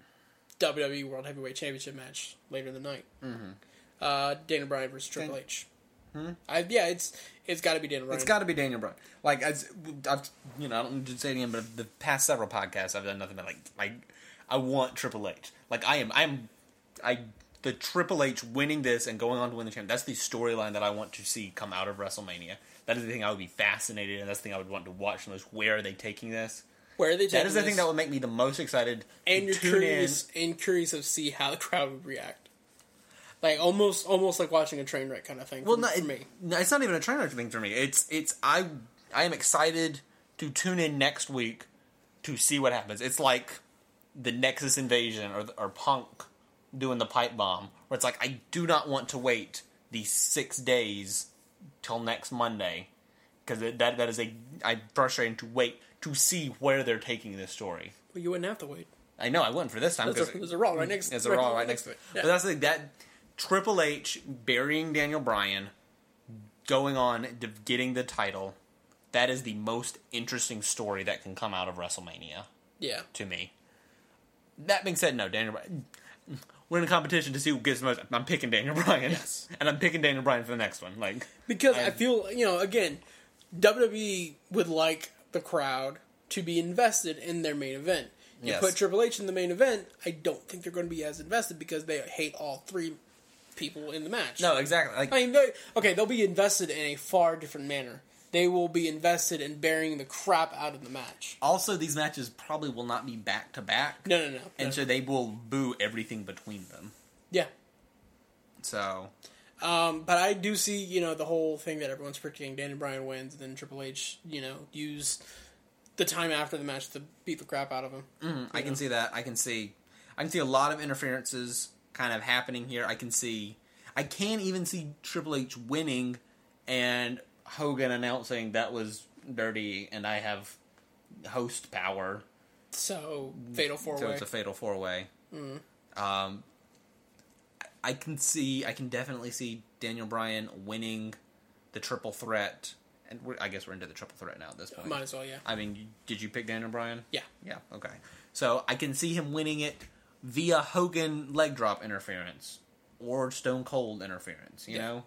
W W E World Heavyweight Championship match later in the night. Mm-hmm. Uh, Daniel Bryan versus Triple okay. H. Hmm? I, yeah, it's it's got to be Daniel Bryan. It's got to be Daniel Bryan. Like as I've, you know, I don't need to say it again, but the past several podcasts, I've done nothing but like, like I want Triple H. Like I am, I am, I the Triple H winning this and going on to win the championship. That's the storyline that I want to see come out of WrestleMania. That is the thing I would be fascinated, and that's the thing I would want to watch the most. Where are they taking this? Where are they taking That is the this? thing that would make me the most excited. And you're curious, in. and curious to see how the crowd would react. Like almost, almost like watching a train wreck kind of thing. Well, for, not, for it, me, no, it's not even a train wreck thing for me. It's, it's I, I am excited to tune in next week to see what happens. It's like the Nexus invasion or or Punk doing the pipe bomb, where it's like I do not want to wait these six days till next Monday because that that is a I'm frustrating to wait to see where they're taking this story. Well, you wouldn't have to wait. I know I wouldn't for this time because there's, there's a Raw right next. There's a Raw right next to it. Yeah. But that's the thing, that Triple H burying Daniel Bryan, going on to getting the title. That is the most interesting story that can come out of WrestleMania. Yeah, to me. That being said, no, Daniel Bryan. We're in a competition to see who gets the most. I'm picking Daniel Bryan. Yes, and I'm picking Daniel Bryan for the next one. Like because I, I feel you know again, W W E would like the crowd to be invested in their main event. You yes. put Triple H in the main event, I don't think they're going to be as invested because they hate all three people in the match. No, exactly. Like, I mean, they, okay, they'll be invested in a far different manner. They will be invested in burying the crap out of the match. Also, these matches probably will not be back to back. No, no, no. And no. so they will boo everything between them. Yeah. So. Um, but I do see, you know, the whole thing that everyone's predicting. Daniel Bryan wins, and then Triple H, you know, use the time after the match to beat the crap out of him. Mm, I know? can see that. I can see. I can see a lot of interferences kind of happening here. I can see. I can even see Triple H winning, and Hogan announcing that was dirty, and I have host power. So fatal four way. So it's a fatal four way. Mm. Um, I can see. I can definitely see Daniel Bryan winning the triple threat. And we're, I guess we're into the triple threat now at this point. Might as well, yeah. I mean, did you pick Daniel Bryan? Yeah. Yeah, okay. So I can see him winning it via Hogan leg drop interference or Stone Cold interference, you yeah. know?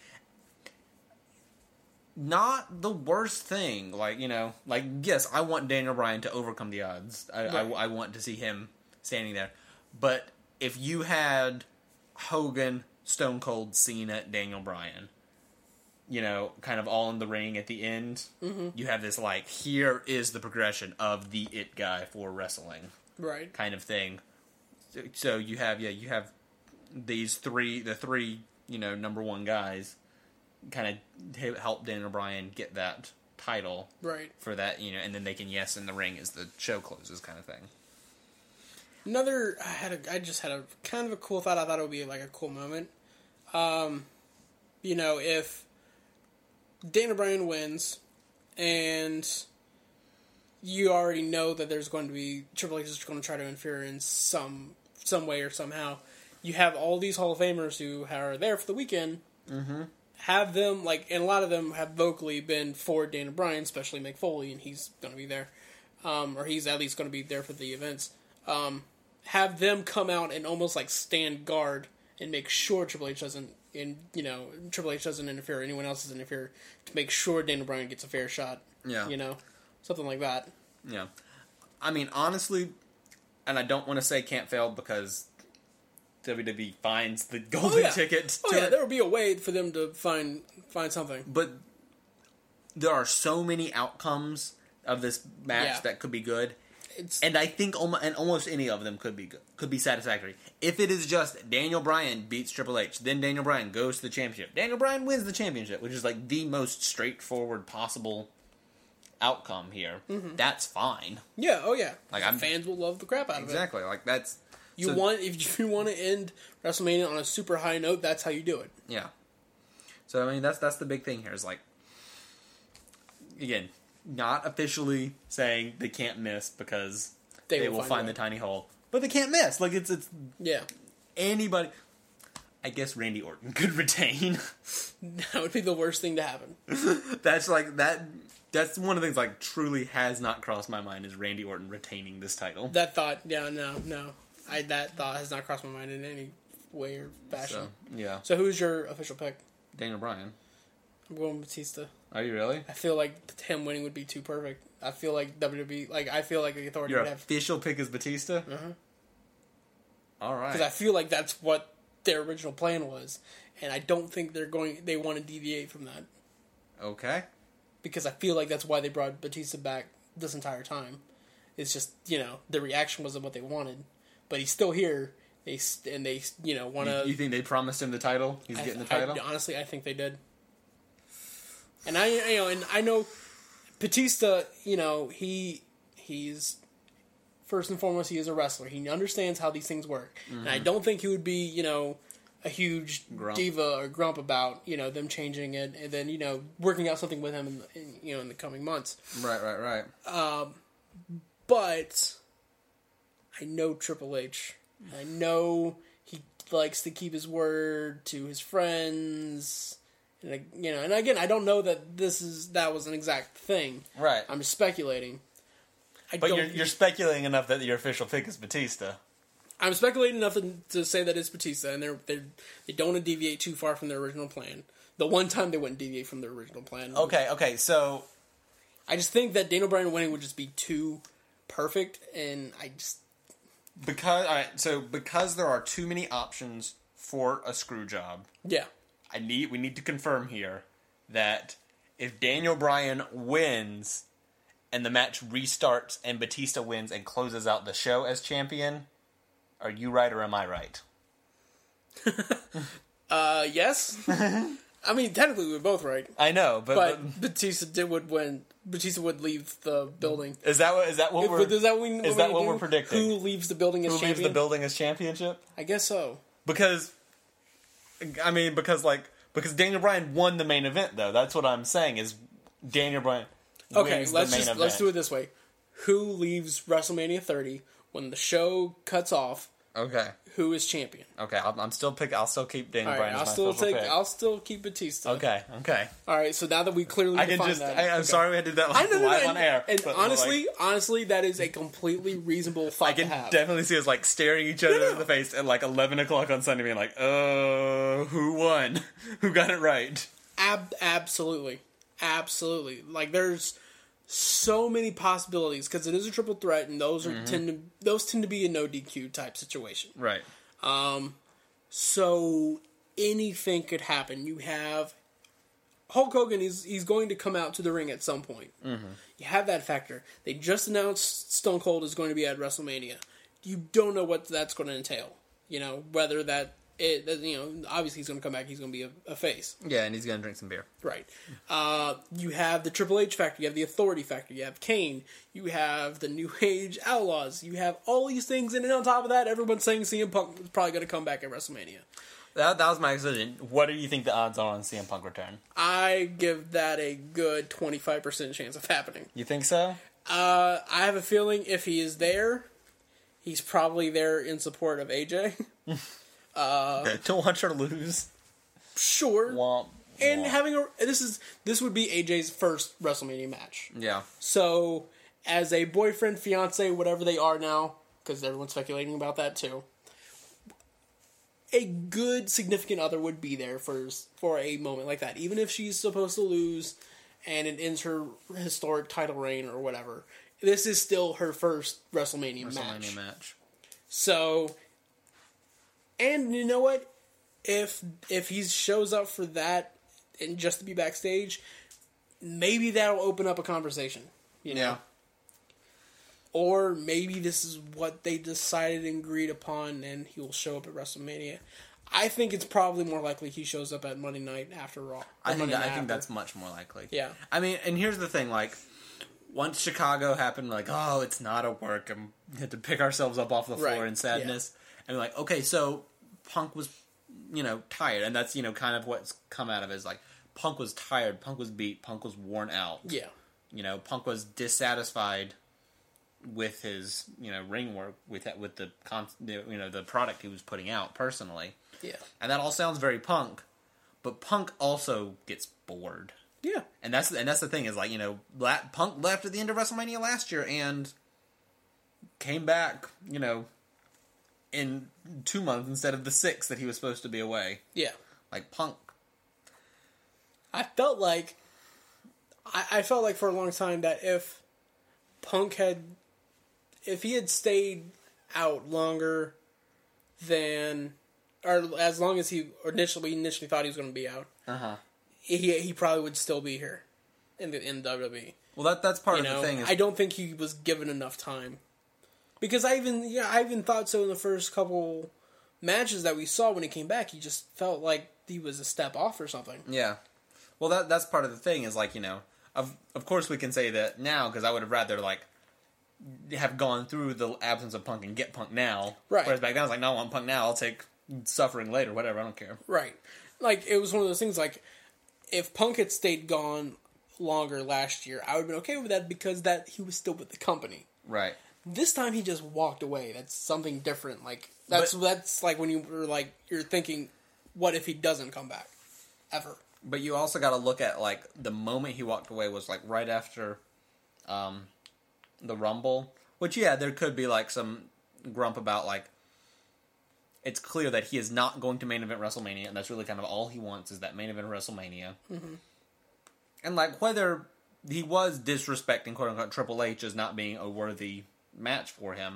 Not the worst thing. Like, you know, like, yes, I want Daniel Bryan to overcome the odds. I, right. I, I want to see him standing there. But if you had Hogan, Stone Cold, Cena, Daniel Bryan, you know, kind of all in the ring at the end, mm-hmm. you have this, like, here is the progression of the it guy for wrestling. Right. Kind of thing. So you have, yeah, you have these three, the three, you know, number one guys kind of help Daniel Bryan get that title. Right. For that, you know, and then they can yes in the ring as the show closes kind of thing. Another, I had a, I just had a kind of a cool thought. I thought it would be like a cool moment. Um, you know, if Daniel Bryan wins, and you already know that there's going to be Triple H is going to try to interfere in some some way or somehow. You have all these Hall of Famers who are there for the weekend. Mm-hmm. Have them like, and a lot of them have vocally been for Daniel Bryan, especially Mick Foley, and he's going to be there, um, or he's at least going to be there for the events. Um, have them come out and almost like stand guard and make sure Triple H doesn't. And, you know, Triple H doesn't interfere, or anyone else doesn't interfere, to make sure Daniel Bryan gets a fair shot. Yeah. You know? Something like that. Yeah. I mean, honestly, and I don't want to say can't fail because W W E finds the golden oh, yeah. ticket. Oh, to yeah, it. there would be a way for them to find find something. But there are so many outcomes of this match yeah. that could be good. It's, and I think almost, and almost any of them could be good, could be satisfactory. If it is just Daniel Bryan beats Triple H, then Daniel Bryan goes to the championship. Daniel Bryan wins the championship, which is like the most straightforward possible outcome here, mm-hmm. that's fine. Yeah, oh yeah. Like I'm, fans will love the crap out of exactly, it. Exactly, like that's... You so, want If you want to end WrestleMania on a super high note, that's how you do it. Yeah. So, I mean, that's that's the big thing here, is like, again, not officially saying they can't miss because they, they will, will find, find the tiny hole. But they can't miss. Like, it's... it's yeah. Anybody... I guess Randy Orton could retain. That would be the worst thing to happen. That's like that. That's one of the things like truly has not crossed my mind is Randy Orton retaining this title. That thought, yeah, no, no, I that thought has not crossed my mind in any way or fashion. So, yeah. So who's your official pick? Daniel Bryan. I'm going Batista. Are you really? I feel like him winning would be too perfect. I feel like W W E, like I feel like the Authority your would have. Your official pick is Batista. Uh huh. All right. Because I feel like that's what their original plan was, and I don't think they're going. They want to deviate from that. Okay. Because I feel like that's why they brought Batista back this entire time. It's just, you know, the reaction wasn't what they wanted, but he's still here. They and they you know want to. You, you think they promised him the title? He's I, getting the title. I, honestly, I think they did. And I you know and I know Batista. You know he he's. First and foremost, he is a wrestler. He understands how these things work. Mm-hmm. And I don't think he would be, you know, a huge grump. diva or grump about, you know, them changing it and then, you know, working out something with him, in, the, in, you know, in the coming months. Right, right, right. Um, but I know Triple H. I know he likes to keep his word to his friends. And, you know, and again, I don't know that this is that was an exact thing. Right. I'm just speculating. I but you're, you're speculating enough that your official pick is Batista. I'm speculating enough to, to say that it's Batista, and they're, they're, they don't want to deviate too far from their original plan. The one time they wouldn't deviate from their original plan. Okay, okay, so... I just think that Daniel Bryan winning would just be too perfect, and I just... Because, all right, so because there are too many options for a screw job... Yeah. I need we need to confirm here that if Daniel Bryan wins... and the match restarts and Batista wins and closes out the show as champion, are you right or am I right? uh, yes. I mean, technically we're both right. I know, but... But, but Batista did would win. Batista would leave the building. Is that what, is that what, we're, is that what, is that what we're predicting? Who leaves the building as Who champion? Who leaves the building as championship? I guess so. Because, I mean, because, like, because Daniel Bryan won the main event, though. That's what I'm saying, is Daniel Bryan... Okay, let's just event. let's do it this way. Who leaves WrestleMania thirty when the show cuts off? Okay. Who is champion? Okay, I'm, I'm still pick. I'll still keep Daniel right, Bryan. I'll as my still take. pick. I'll still keep Batista. Okay. Okay. All right. So now that we clearly I can defined just. that, I, I'm okay. sorry we had to do that I live know, no, no, on air. And but, honestly, like, honestly, that is a completely reasonable thought I can to have. definitely see us like staring each other no, no. in the face at like eleven o'clock on Sunday, being like, "Uh, who won? Who got it right?" Ab- absolutely, absolutely. Like there's so many possibilities because it is a triple threat, and those are mm-hmm. tend to those tend to be a no D Q type situation. Right. Um. So anything could happen. You have Hulk Hogan. He's he's going to come out to the ring at some point. Mm-hmm. You have that factor. They just announced Stone Cold is going to be at WrestleMania. You don't know what that's going to entail. You know whether that. It, you know, obviously he's going to come back. He's going to be a, a face. Yeah, and he's going to drink some beer. Right. Uh, you have the Triple H factor. You have the Authority factor. You have Kane. You have the New Age Outlaws. You have all these things, and then on top of that, everyone's saying C M Punk is probably going to come back at WrestleMania. That, that was my decision. What do you think the odds are on C M Punk return? I give that a good twenty-five percent chance of happening. You think so? Uh, I have a feeling if he is there, he's probably there in support of A J. Uh, to watch her lose, sure. Womp, and womp. having a this is this would be A J's first WrestleMania match. Yeah. So, as a boyfriend, fiance, whatever they are now, because everyone's speculating about that too. A good significant other would be there for for a moment like that, even if she's supposed to lose, and it ends her historic title reign or whatever. This is still her first WrestleMania, WrestleMania match. match. So. And you know what? If if he shows up for that and just to be backstage, maybe that'll open up a conversation. You know? Yeah. Or maybe this is what they decided and agreed upon, and he will show up at WrestleMania. I think it's probably more likely he shows up at Monday night after Raw. I think I think that's much more likely. Yeah. I mean, and here's the thing, like, once Chicago happened, like, oh, it's not a work. And we had to pick ourselves up off the floor Right. in sadness. Yeah. And we're like, okay, so Punk was, you know, tired. And that's, you know, kind of what's come out of it is like, Punk was tired, Punk was beat, Punk was worn out. Yeah. You know, Punk was dissatisfied with his, you know, ring work, with that, with the, con- you know, the product he was putting out personally. Yeah. And that all sounds very Punk, but Punk also gets bored. Yeah. And that's and that's the thing is like, you know, Punk left at the end of WrestleMania last year and came back, you know, in two months instead of the six that he was supposed to be away. Yeah. Like Punk. I felt like I, I felt like for a long time that if Punk had if he had stayed out longer than or as long as he initially initially thought he was going to be out. Uh-huh. He he probably would still be here in the in W W E. Well, that that's part you of know, the thing. Is... I don't think he was given enough time because I even yeah I even thought so in the first couple matches that we saw when he came back. He just felt like he was a step off or something. Yeah. Well, that that's part of the thing is like, you know, of of course we can say that now because I would have rather like have gone through the absence of Punk and get Punk now. Right. Whereas back then I was like, no, I want Punk now. I'll take suffering later. Whatever. I don't care. Right. Like it was one of those things like. If Punk had stayed gone longer last year, I would have been okay with that because that he was still with the company. Right. This time he just walked away. That's something different. Like that's but, that's like when you were like you're thinking, what if he doesn't come back ever? But you also got to look at like the moment he walked away was like right after um, the Rumble, which yeah, there could be like some grump about like. It's clear that he is not going to main event WrestleMania, and that's really kind of all he wants is that main event WrestleMania. Mm-hmm. And, like, whether he was disrespecting, quote-unquote, Triple H as not being a worthy match for him,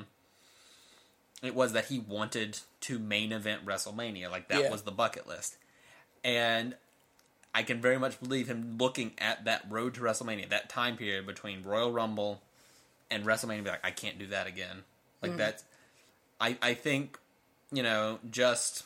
it was that he wanted to main event WrestleMania. Like, that yeah. was the bucket list. And I can very much believe him looking at that road to WrestleMania, that time period between Royal Rumble and WrestleMania, be like, I can't do that again. Like, mm-hmm. that's... I, I think... You know, just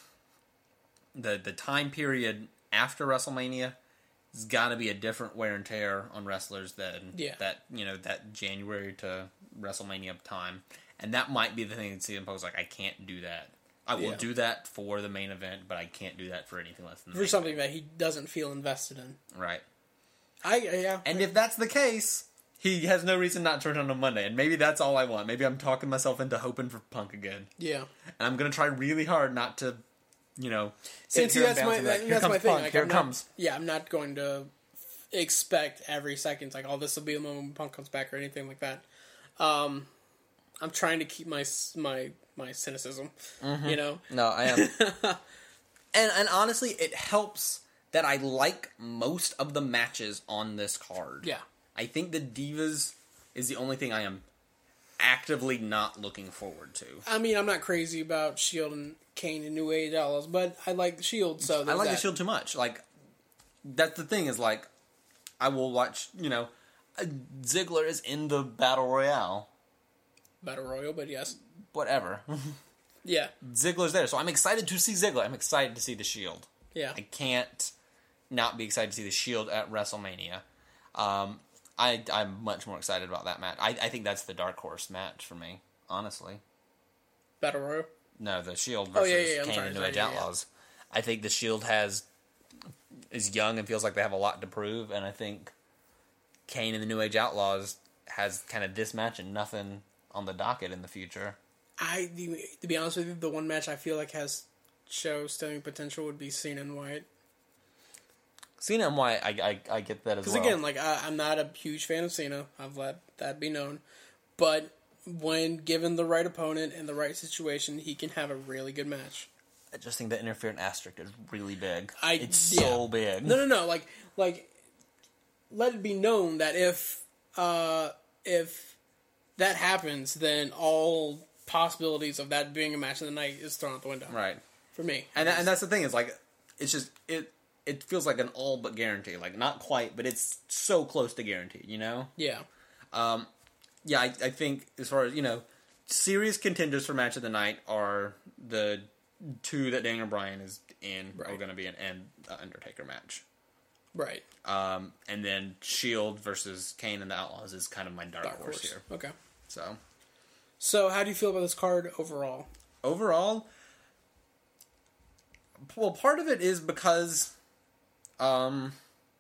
the the time period after WrestleMania has got to be a different wear and tear on wrestlers than yeah. that, you know, that January to WrestleMania time. And that might be the thing that C M Punk's like, I can't do that. I will yeah. do that for the main event, but I can't do that for anything less than the For something event. That he doesn't feel invested in. Right. I yeah. And I, if that's the case... He has no reason not to return on Monday, and maybe that's all I want. Maybe I'm talking myself into hoping for Punk again. Yeah. And I'm going to try really hard not to, you know, sit here and bounce and like, here that's comes my thing. Punk, like, here I'm it not, comes. Yeah, I'm not going to expect every second, like, oh, this will be the moment when Punk comes back or anything like that. Um, I'm trying to keep my my, my cynicism, mm-hmm. you know? No, I am. and and honestly, it helps that I like most of the matches on this card. Yeah. I think the Divas... is the only thing I am actively not looking forward to. I mean, I'm not crazy about Shield and Kane and New Age Outlaws, but I like the Shield, so I like that. the Shield too much. Like, that's the thing is, like, I will watch, you know, Ziggler is in the Battle Royale. Battle Royale, but yes. Whatever. Yeah. Ziggler's there, so I'm excited to see Ziggler. I'm excited to see the Shield. Yeah. I can't not be excited to see the Shield at WrestleMania. Um... I, I'm much more excited about that match. I, I think that's the dark horse match for me, honestly. Battle Royal? No, the Shield versus oh, yeah, yeah, yeah. Kane sorry, and New sorry, Age yeah, Outlaws. Yeah. I think the Shield has is young and feels like they have a lot to prove, and I think Kane and the New Age Outlaws has kind of this match and nothing on the docket in the future. I, to be honest with you, the one match I feel like has show staying potential would be Cena and Wyatt. Cena and Wyatt, I, I, I get that as well. Because again, like I, I'm not a huge fan of Cena. I've let that be known. But when given the right opponent and the right situation, he can have a really good match. I just think the interference asterisk is really big. I, it's yeah. so big. No, no, no. Like, like, let it be known that if, uh, if that happens, then all possibilities of that being a match of the night is thrown out the window. Right. For me. And and that's the thing is like, it's just it. It feels like an all but guarantee. Like, not quite, but it's so close to guaranteed, you know? Yeah. Um, yeah, I, I think as far as, you know, serious contenders for Match of the Night are the two that Daniel Bryan is in right. are going to be an, an uh, Undertaker match. Right. Um, and then Shield versus Kane and the Outlaws is kind of my dark, dark horse, horse here. Okay. So. So, how do you feel about this card overall? Overall, well, part of it is because, um,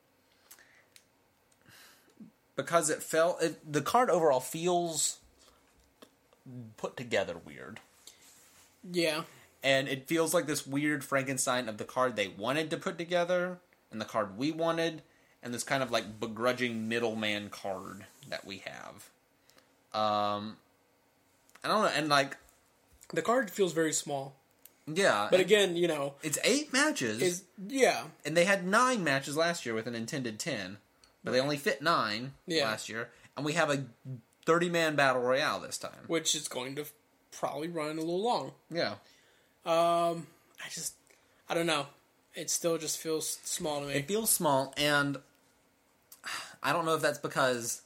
because it felt it, the card overall feels put together weird. Yeah. And it feels like this weird Frankenstein of the card they wanted to put together and the card we wanted, and this kind of like begrudging middleman card that we have. Um. I don't know, and like... The card feels very small. Yeah. But again, you know... It's eight matches. Is Yeah. And they had nine matches last year with an intended ten. But they only fit nine yeah. last year. And we have a thirty-man Battle Royale this time. Which is going to probably run a little long. Yeah. Um, I just... I don't know. It still just feels small to me. It feels small, and... I don't know if that's because...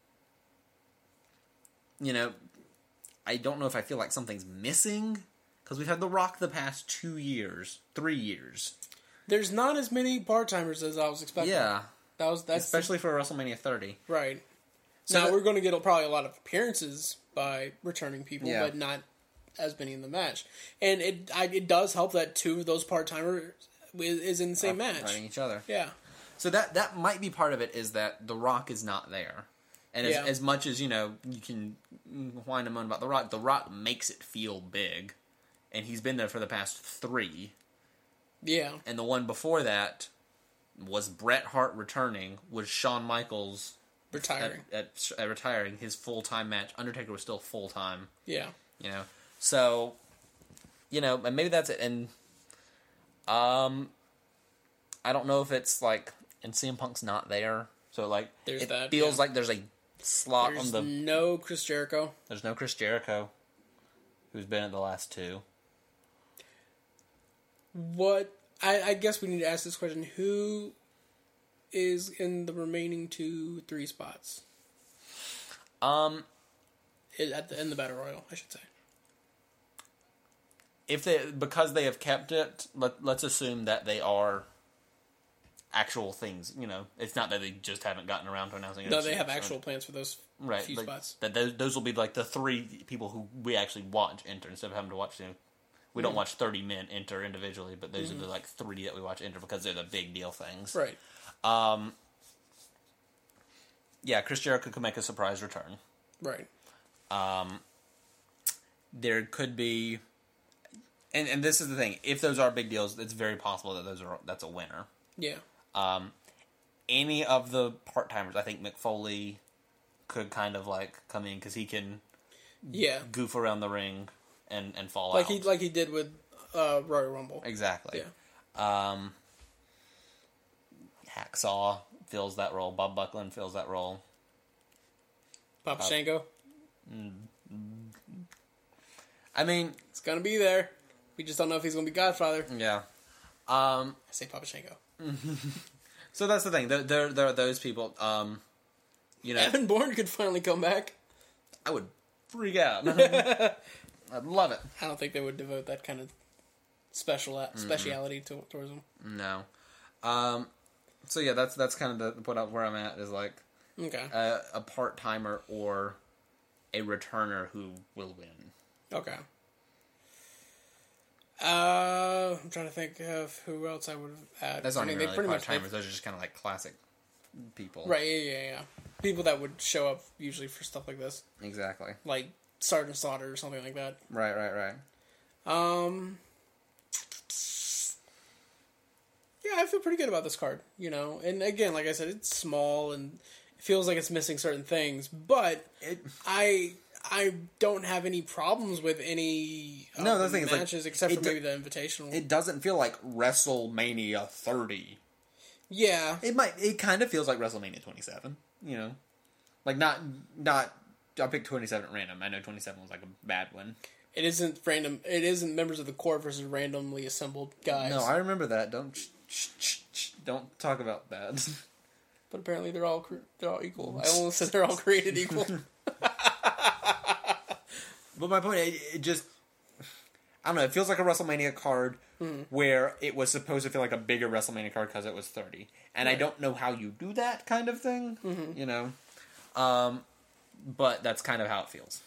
You know... I don't know if I feel like something's missing, because we've had The Rock the past two years, three years. There's not as many part-timers as I was expecting. Yeah. That was that's Especially the, for WrestleMania thirty. Right. So now, that, we're going to get probably a lot of appearances by returning people, yeah. but not as many in the match. And it I, it does help that two of those part-timers is, is in the same match. Fighting each other. Yeah. So that, that might be part of it, is that The Rock is not there. And as, yeah. as much as, you know, you can whine and moan about The Rock, The Rock makes it feel big. And he's been there for the past three. Yeah. And the one before that was Bret Hart returning, was Shawn Michaels retiring. At, at, at retiring, his full-time match. Undertaker was still full-time. Yeah. You know? So, you know, and maybe that's it. And, um, I don't know if it's, like, and C M Punk's not there. So, like, there's it that, feels yeah. like there's a slot there's on the... no Chris Jericho. There's no Chris Jericho, who's been at the last two. What... I, I guess we need to ask this question. Who is in the remaining two, three spots? Um... At the, in the Battle Royal, I should say. If they... Because they have kept it, let, let's assume that they are... actual things, you know. It's not that they just haven't gotten around to announcing it. No, they have actual plans for those right, few like, spots. That those, those will be like the three people who we actually watch enter instead of having to watch, you know, we mm-hmm. don't watch thirty men enter individually, but those mm-hmm. are the like three that we watch enter because they're the big deal things. Right. Um. Yeah, Chris Jericho could make a surprise return. Right. Um. There could be, and and this is the thing: if those are big deals, it's very possible that those are that's a winner. Yeah. Um, any of the part-timers, I think Mick Foley could kind of like come in because he can yeah. goof around the ring and, and fall like out. He, like he did with uh, Royal Rumble. Exactly. Yeah. Um, Hacksaw fills that role. Bob Buckland fills that role. Papa uh, Shango? Mm, I mean... It's going to be there. We just don't know if he's going to be Godfather. Yeah. Um, I say Papa Shango. So that's the thing. There, there, there are those people. Um, you know, Evan Bourne could finally come back. I would freak out. I'd love it. I don't think they would devote that kind of special mm-hmm. speciality to, towards him. No. Um, so yeah, that's that's kind of the what I, where I'm at is like okay. a, a part timer or a returner who will win. Okay. Uh, I'm trying to think of who else I would have had. That's not I mean, really they pretty much timers. Those are just kind of like classic people, right? Yeah, yeah, yeah. People that would show up usually for stuff like this. Exactly. Like Sergeant Slaughter or something like that. Right, right, right. Um. Yeah, I feel pretty good about this card. You know, and again, like I said, it's small and it feels like it's missing certain things, but it, I. I don't have any problems with any of no, the thing matches is like, except for do, maybe the Invitational. It doesn't feel like WrestleMania thirty. Yeah, it might. It kind of feels like WrestleMania twenty-seven. You know, like not not. I picked twenty-seven at random. I know twenty-seven was like a bad one. It isn't random. It isn't members of the Corps versus randomly assembled guys. No, I remember that. Don't sh- sh- sh- sh- don't talk about that. But apparently they're all cre- they're all equal. I almost said they're all created equal. But my point, it, it just, I don't know. It feels like a WrestleMania card mm-hmm. where it was supposed to feel like a bigger WrestleMania card because it was thirty, and right. I don't know how you do that kind of thing. Mm-hmm. You know, um, but that's kind of how it feels.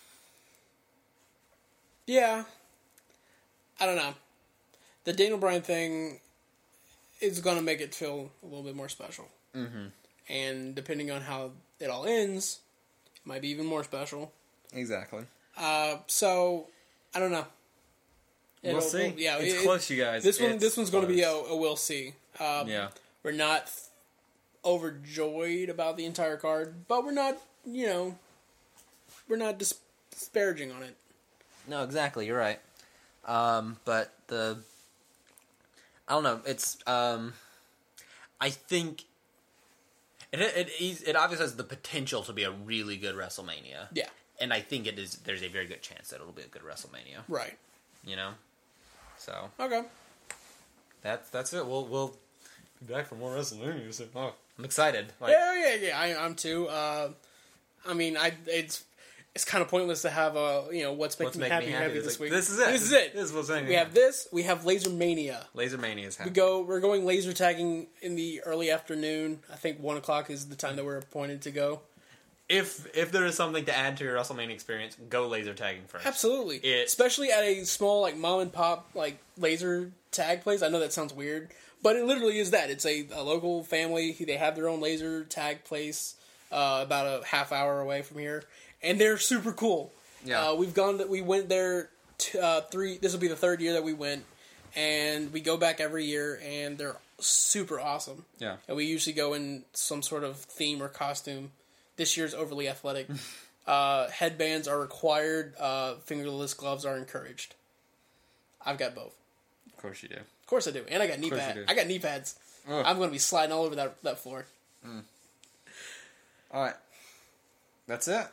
Yeah, I don't know. The Daniel Bryan thing is going to make it feel a little bit more special, mm-hmm. and depending on how it all ends, it might be even more special. Exactly. Uh, so I don't know. It'll, we'll see. We'll, yeah, it's it, close, you guys. This one, it's this one's going to be a, a we'll see. Um, yeah, we're not overjoyed about the entire card, but we're not, you know, we're not dis- disparaging on it. No, exactly. You're right. Um, but the, I don't know. It's, um, I think it it it obviously has the potential to be a really good WrestleMania. Yeah, and I think it is. There's a very good chance that it'll be a good WrestleMania. Right. You know. So okay, that's that's it. We'll we'll be back for more WrestleMania. So, oh, I'm excited. Like, yeah, yeah, yeah. I, I'm too. Uh, I mean, I it's it's kind of pointless to have a you know what's making what's me making happy, me happy, happy this this like, week. This is it. This is it. This is what's making we have this. We have Laser Mania. Laser Mania is happening. We go. We're going laser tagging in the early afternoon. I think one o'clock is the time that we're appointed to go. If if there is something to add to your WrestleMania experience, go laser tagging first. Absolutely, it, especially at a small like mom and pop like laser tag place. I know that sounds weird, but it literally is that. It's a, a local family. They have their own laser tag place uh, about a half hour away from here, and they're super cool. Yeah, uh, we've gone. To, we went there t- uh, three. This will be the third year that we went, and we go back every year, and they're super awesome. Yeah, and we usually go in some sort of theme or costume. This year's overly athletic. uh, headbands are required. Uh, fingerless gloves are encouraged. I've got both. Of course you do. Of course I do. And I got knee pads. I got knee pads. Ugh. I'm going to be sliding all over that that floor. Mm. All right. That's it?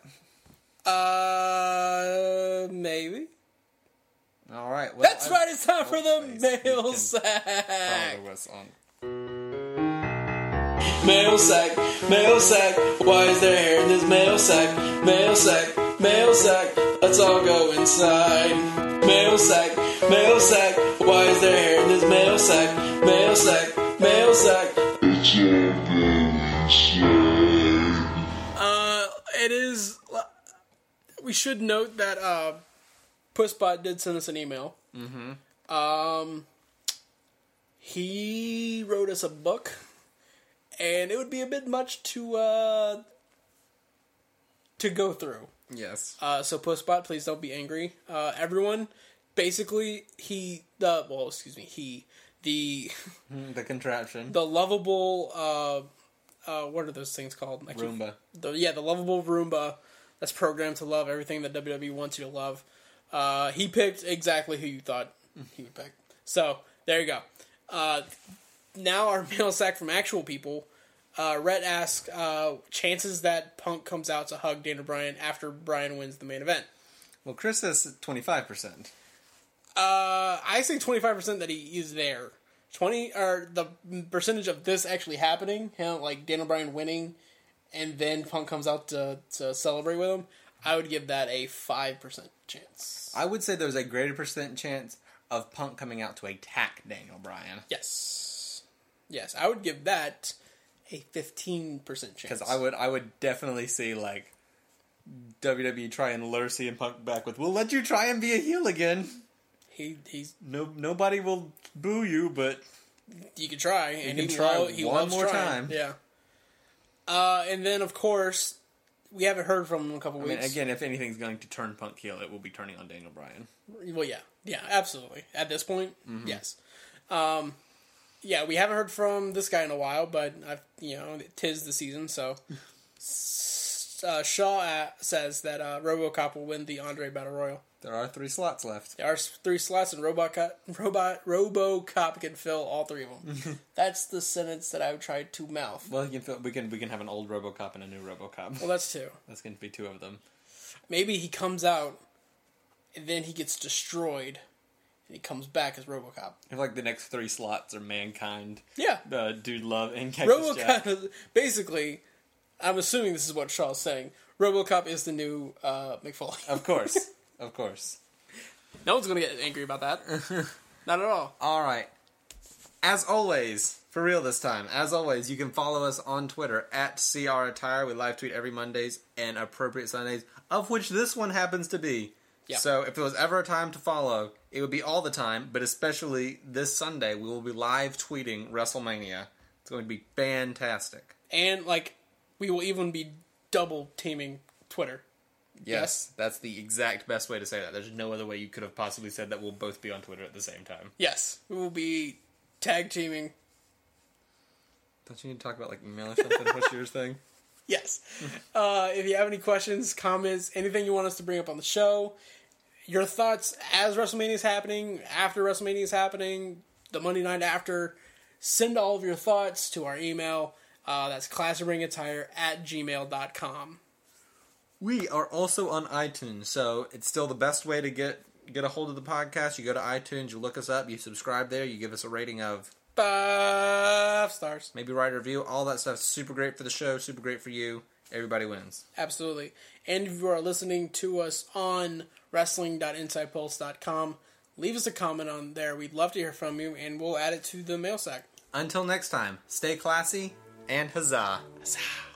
Uh, maybe. All right. Well, That's I've, right. It's time for the mail sack. Follow us on. Mail sack, mail sack, why is there hair in this mail sack? Mail sack, mail sack, let's all go inside. Mail sack, mail sack, why is there hair in this mail sack? Mail sack, mail sack, let's all go inside. Uh, it is, we should note that, uh, Pussbot did send us an email. Mm-hmm. Um, he wrote us a book. And it would be a bit much to uh, to go through. Yes. Uh, so Pussbot, please don't be angry. Uh, everyone, basically, he the well, excuse me, he the the contraption, the lovable. Uh, uh, what are those things called? I Roomba. The, yeah, the lovable Roomba that's programmed to love everything that W W E wants you to love. Uh, he picked exactly who you thought he would pick. So there you go. Uh, Now our mail sack from actual people. Uh, Rhett asks, uh, chances that Punk comes out to hug Daniel Bryan after Bryan wins the main event. Well, Chris says twenty-five percent. Uh, I say twenty-five percent that he is there. twenty or the percentage of this actually happening, him, like Daniel Bryan winning, and then Punk comes out to, to celebrate with him, I would give that a five percent chance. I would say there's a greater percent chance of Punk coming out to attack Daniel Bryan. Yes. Yes, I would give that a fifteen percent chance. Because I would, I would definitely see, like, W W E try and lure C M Punk back with, we'll let you try and be a heel again. He he's no Nobody will boo you, but you can try. You and can he try lo- he one loves more trying. time. Yeah. Uh, and then, of course, we haven't heard from him in a couple I weeks. mean, again, if anything's going to turn Punk heel, it will be turning on Daniel Bryan. Well, yeah. Yeah, absolutely. At this point, mm-hmm. yes. Um, yeah, we haven't heard from this guy in a while, but, I've, you know, 'tis the season, so... uh, Shaw says that uh, RoboCop will win the Andre Battle Royal. There are three slots left. There are three slots, and RoboCop, Robot, RoboCop can fill all three of them. That's the sentence that I would try to mouth. Well, you can fill, we can we can have an old RoboCop and a new RoboCop. Well, that's two. That's going to be two of them. Maybe he comes out, and then he gets destroyed, and he comes back as RoboCop. If like the next three slots are Mankind, yeah, uh, Dude Love, and Cactus RoboCop Jack. Is, basically, I'm assuming this is what Shaw's saying. RoboCop is the new uh, McFoley. Of course. Of course. No one's going to get angry about that. Not at all. All right. As always, for real this time, as always, you can follow us on Twitter at C R Attire. We live tweet every Mondays and appropriate Sundays, of which this one happens to be. Yep. So if there was ever a time to follow, it would be all the time, but especially this Sunday, we will be live tweeting WrestleMania. It's going to be fantastic. And, like, we will even be double teaming Twitter. Yes, yes, that's the exact best way to say that. There's no other way you could have possibly said that we'll both be on Twitter at the same time. Yes, we will be tag teaming. Don't you need to talk about, like, email or something? What's yours thing? Yes. uh, if you have any questions, comments, anything you want us to bring up on the show, your thoughts as WrestleMania is happening, after WrestleMania is happening, the Monday night after, send all of your thoughts to our email. Uh, that's classicringattire at gmail dot com. We are also on iTunes, so it's still the best way to get get a hold of the podcast. You go to iTunes, you look us up, you subscribe there, you give us a rating of five stars. Maybe write a review. All that stuff's super great for the show, super great for you. Everybody wins. Absolutely. And if you are listening to us on wrestling dot inside pulse dot com, leave us a comment on there. We'd love to hear from you, and we'll add it to the mail sack. Until next time, stay classy, and huzzah. Huzzah.